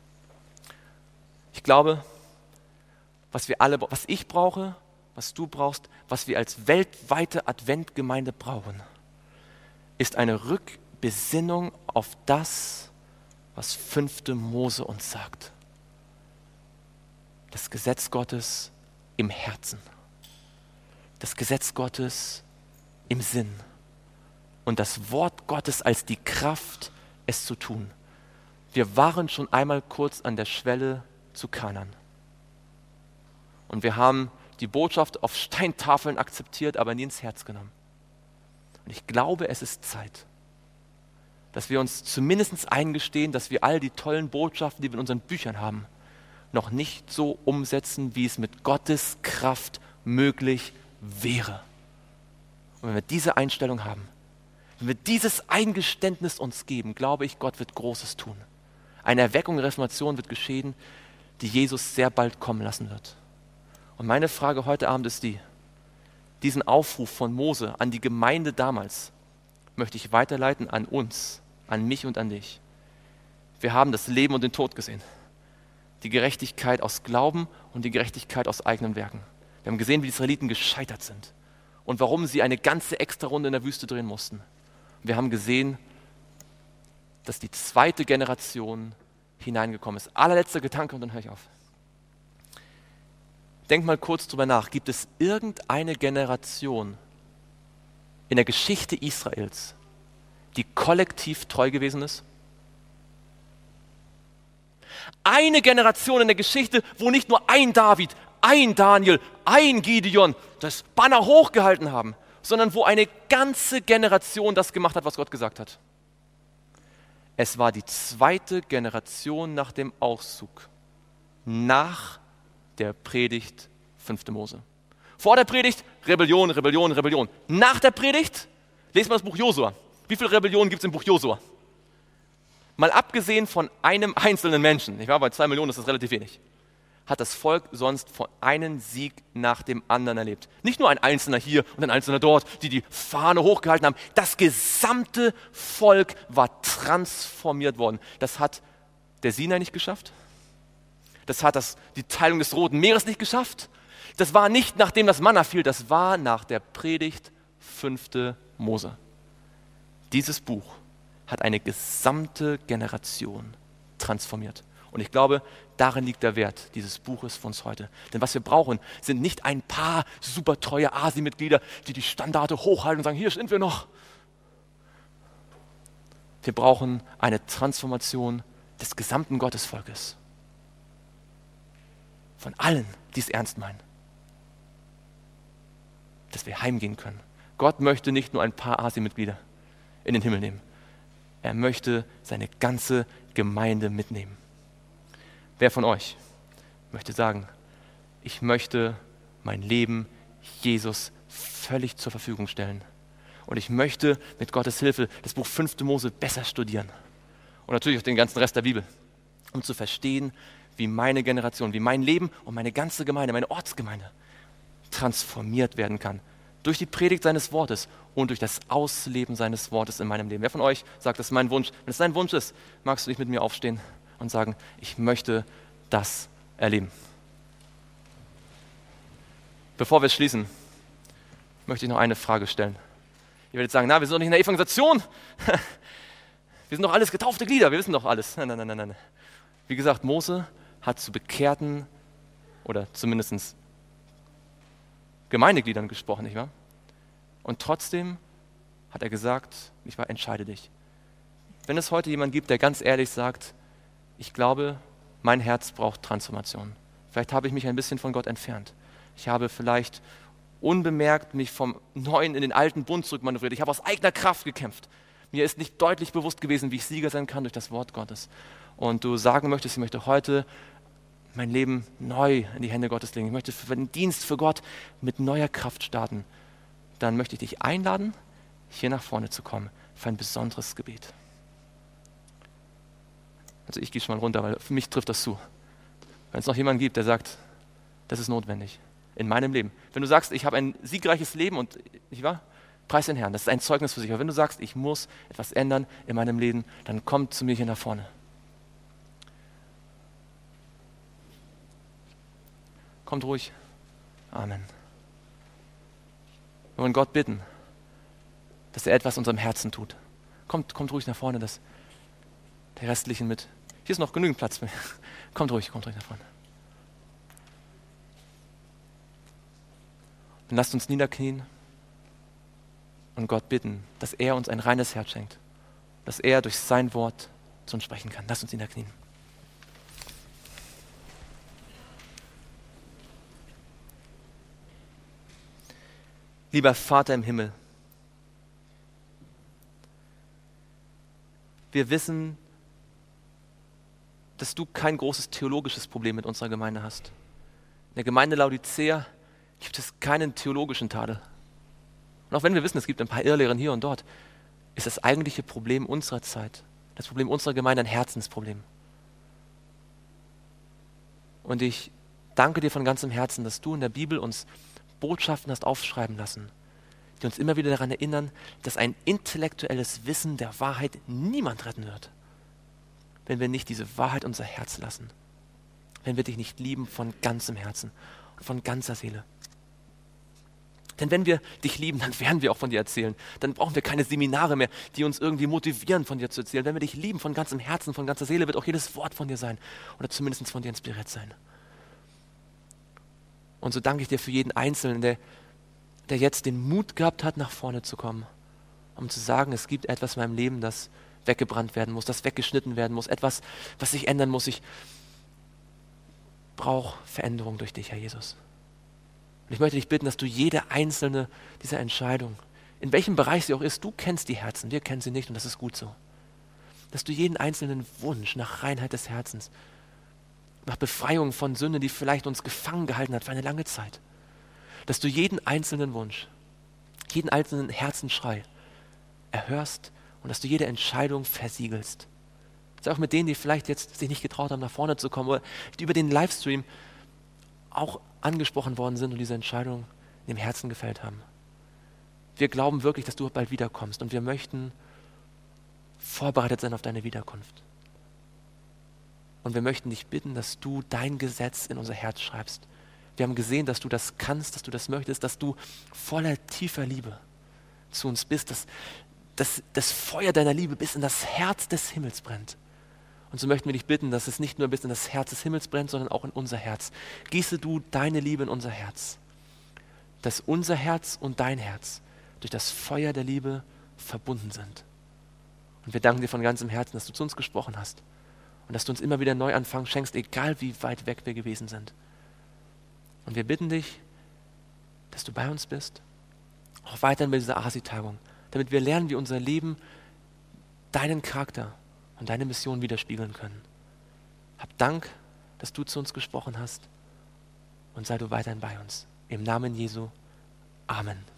Ich glaube, was ich brauche, was du brauchst, was wir als weltweite Adventgemeinde brauchen, ist eine Rückbesinnung auf das, was 5. Mose uns sagt. Das Gesetz Gottes im Herzen, das Gesetz Gottes im Sinn und das Wort Gottes als die Kraft, es zu tun. Wir waren schon einmal kurz an der Schwelle zu Kanaan und wir haben die Botschaft auf Steintafeln akzeptiert, aber nie ins Herz genommen. Und ich glaube, es ist Zeit, dass wir uns zumindest eingestehen, dass wir all die tollen Botschaften, die wir in unseren Büchern haben, noch nicht so umsetzen, wie es mit Gottes Kraft möglich wäre. Und wenn wir diese Einstellung haben, wenn wir dieses Eingeständnis uns geben, glaube ich, Gott wird Großes tun. Eine Erweckung der Reformation wird geschehen, die Jesus sehr bald kommen lassen wird. Und meine Frage heute Abend ist diesen Aufruf von Mose an die Gemeinde damals möchte ich weiterleiten an uns, an mich und an dich. Wir haben das Leben und den Tod gesehen. Die Gerechtigkeit aus Glauben und die Gerechtigkeit aus eigenen Werken. Wir haben gesehen, wie die Israeliten gescheitert sind und warum sie eine ganze Extra-Runde in der Wüste drehen mussten. Wir haben gesehen, dass die 2. Generation hineingekommen ist. Allerletzter Gedanke und dann höre ich auf. Denk mal kurz drüber nach. Gibt es irgendeine Generation in der Geschichte Israels, die kollektiv treu gewesen ist? Eine Generation in der Geschichte, wo nicht nur ein David, ein Daniel, ein Gideon das Banner hochgehalten haben, sondern wo eine ganze Generation das gemacht hat, was Gott gesagt hat. Es war die 2. Generation nach dem Auszug, nach der Predigt 5. Mose. Vor der Predigt Rebellion, Rebellion, Rebellion. Nach der Predigt, lesen wir das Buch Josua. Wie viele Rebellionen gibt es im Buch Josua? Mal abgesehen von einem einzelnen Menschen, ich war bei 2 Millionen, ist das relativ wenig, hat das Volk sonst von einem Sieg nach dem anderen erlebt. Nicht nur ein Einzelner hier und ein Einzelner dort, die Fahne hochgehalten haben. Das gesamte Volk war transformiert worden. Das hat der Sinai nicht geschafft. Das hat die Teilung des Roten Meeres nicht geschafft. Das war nicht, nachdem das Manna fiel, das war nach der Predigt 5. Mose. Dieses Buch hat eine gesamte Generation transformiert. Und ich glaube, darin liegt der Wert dieses Buches für uns heute. Denn was wir brauchen, sind nicht ein paar super treue ASI-Mitglieder, die die Standarte hochhalten und sagen, hier sind wir noch. Wir brauchen eine Transformation des gesamten Gottesvolkes. Von allen, die es ernst meinen. Dass wir heimgehen können. Gott möchte nicht nur ein paar ASI-Mitglieder in den Himmel nehmen. Er möchte seine ganze Gemeinde mitnehmen. Wer von euch möchte sagen, ich möchte mein Leben Jesus völlig zur Verfügung stellen. Und ich möchte mit Gottes Hilfe das Buch 5. Mose besser studieren. Und natürlich auch den ganzen Rest der Bibel. Um zu verstehen, wie meine Generation, wie mein Leben und meine ganze Gemeinde, meine Ortsgemeinde transformiert werden kann. Durch die Predigt seines Wortes und durch das Ausleben seines Wortes in meinem Leben. Wer von euch sagt, das ist mein Wunsch? Wenn es dein Wunsch ist, magst du dich mit mir aufstehen und sagen, ich möchte das erleben. Bevor wir schließen, möchte ich noch eine Frage stellen. Ihr werdet sagen, na, wir sind doch nicht in der Evangelisation. Wir sind doch alles getaufte Glieder, wir wissen doch alles. Nein. Wie gesagt, Mose hat zu Bekehrten oder zumindest Gemeindegliedern gesprochen, nicht wahr? Und trotzdem hat er gesagt, nicht wahr, entscheide dich. Wenn es heute jemanden gibt, der ganz ehrlich sagt, ich glaube, mein Herz braucht Transformation. Vielleicht habe ich mich ein bisschen von Gott entfernt. Ich habe vielleicht unbemerkt mich vom Neuen in den alten Bund zurückmanövriert. Ich habe aus eigener Kraft gekämpft. Mir ist nicht deutlich bewusst gewesen, wie ich Sieger sein kann durch das Wort Gottes. Und du sagen möchtest, ich möchte heute mein Leben neu in die Hände Gottes legen. Ich möchte für den Dienst für Gott mit neuer Kraft starten. Dann möchte ich dich einladen, hier nach vorne zu kommen für ein besonderes Gebet. Also ich gehe schon mal runter, weil für mich trifft das zu. Wenn es noch jemanden gibt, der sagt, das ist notwendig in meinem Leben. Wenn du sagst, ich habe ein siegreiches Leben und, nicht wahr? Preis den Herrn, das ist ein Zeugnis für sich. Aber wenn du sagst, ich muss etwas ändern in meinem Leben, dann komm zu mir hier nach vorne. Kommt ruhig. Amen. Wir wollen Gott bitten, dass er etwas in unserem Herzen tut. Kommt ruhig nach vorne, dass der Restlichen mit. Hier ist noch genügend Platz. Kommt ruhig nach vorne. Und lasst uns niederknien und Gott bitten, dass er uns ein reines Herz schenkt, dass er durch sein Wort zu uns sprechen kann. Lasst uns niederknien. Lieber Vater im Himmel, wir wissen, dass du kein großes theologisches Problem mit unserer Gemeinde hast. In der Gemeinde Laodicea gibt es keinen theologischen Tadel. Und auch wenn wir wissen, es gibt ein paar Irrlehren hier und dort, ist das eigentliche Problem unserer Zeit, das Problem unserer Gemeinde ein Herzensproblem. Und ich danke dir von ganzem Herzen, dass du in der Bibel uns Botschaften hast aufschreiben lassen, die uns immer wieder daran erinnern, dass ein intellektuelles Wissen der Wahrheit niemand retten wird, wenn wir nicht diese Wahrheit unser Herz lassen, wenn wir dich nicht lieben von ganzem Herzen und von ganzer Seele. Denn wenn wir dich lieben, dann werden wir auch von dir erzählen. Dann brauchen wir keine Seminare mehr, die uns irgendwie motivieren, von dir zu erzählen. Wenn wir dich lieben von ganzem Herzen, von ganzer Seele, wird auch jedes Wort von dir sein oder zumindest von dir inspiriert sein. Und so danke ich dir für jeden Einzelnen, der jetzt den Mut gehabt hat, nach vorne zu kommen, um zu sagen, es gibt etwas in meinem Leben, das weggebrannt werden muss, das weggeschnitten werden muss, etwas, was sich ändern muss. Ich brauche Veränderung durch dich, Herr Jesus. Und ich möchte dich bitten, dass du jede einzelne dieser Entscheidungen, in welchem Bereich sie auch ist, du kennst die Herzen, wir kennen sie nicht und das ist gut so. Dass du jeden einzelnen Wunsch nach Reinheit des Herzens, nach Befreiung von Sünde, die vielleicht uns gefangen gehalten hat für eine lange Zeit, dass du jeden einzelnen Wunsch, jeden einzelnen Herzensschrei erhörst und dass du jede Entscheidung versiegelst. Sei auch mit denen, die vielleicht jetzt sich nicht getraut haben, nach vorne zu kommen oder die über den Livestream auch angesprochen worden sind und diese Entscheidung in dem Herzen gefällt haben. Wir glauben wirklich, dass du bald wiederkommst und wir möchten vorbereitet sein auf deine Wiederkunft. Und wir möchten dich bitten, dass du dein Gesetz in unser Herz schreibst. Wir haben gesehen, dass du das kannst, dass du das möchtest, dass du voller tiefer Liebe zu uns bist, dass das Feuer deiner Liebe bis in das Herz des Himmels brennt. Und so möchten wir dich bitten, dass es nicht nur bis in das Herz des Himmels brennt, sondern auch in unser Herz. Gieße du deine Liebe in unser Herz, dass unser Herz und dein Herz durch das Feuer der Liebe verbunden sind. Und Und wir danken dir von ganzem Herzen, dass du zu uns gesprochen hast und dass du uns immer wieder Neuanfang schenkst, egal wie weit weg wir gewesen sind. Und wir bitten dich, dass du bei uns bist, auch weiterhin bei dieser ASI-Tagung, damit wir lernen, wie unser Leben deinen Charakter und deine Mission widerspiegeln können. Hab Dank, dass du zu uns gesprochen hast und sei du weiterhin bei uns. Im Namen Jesu. Amen.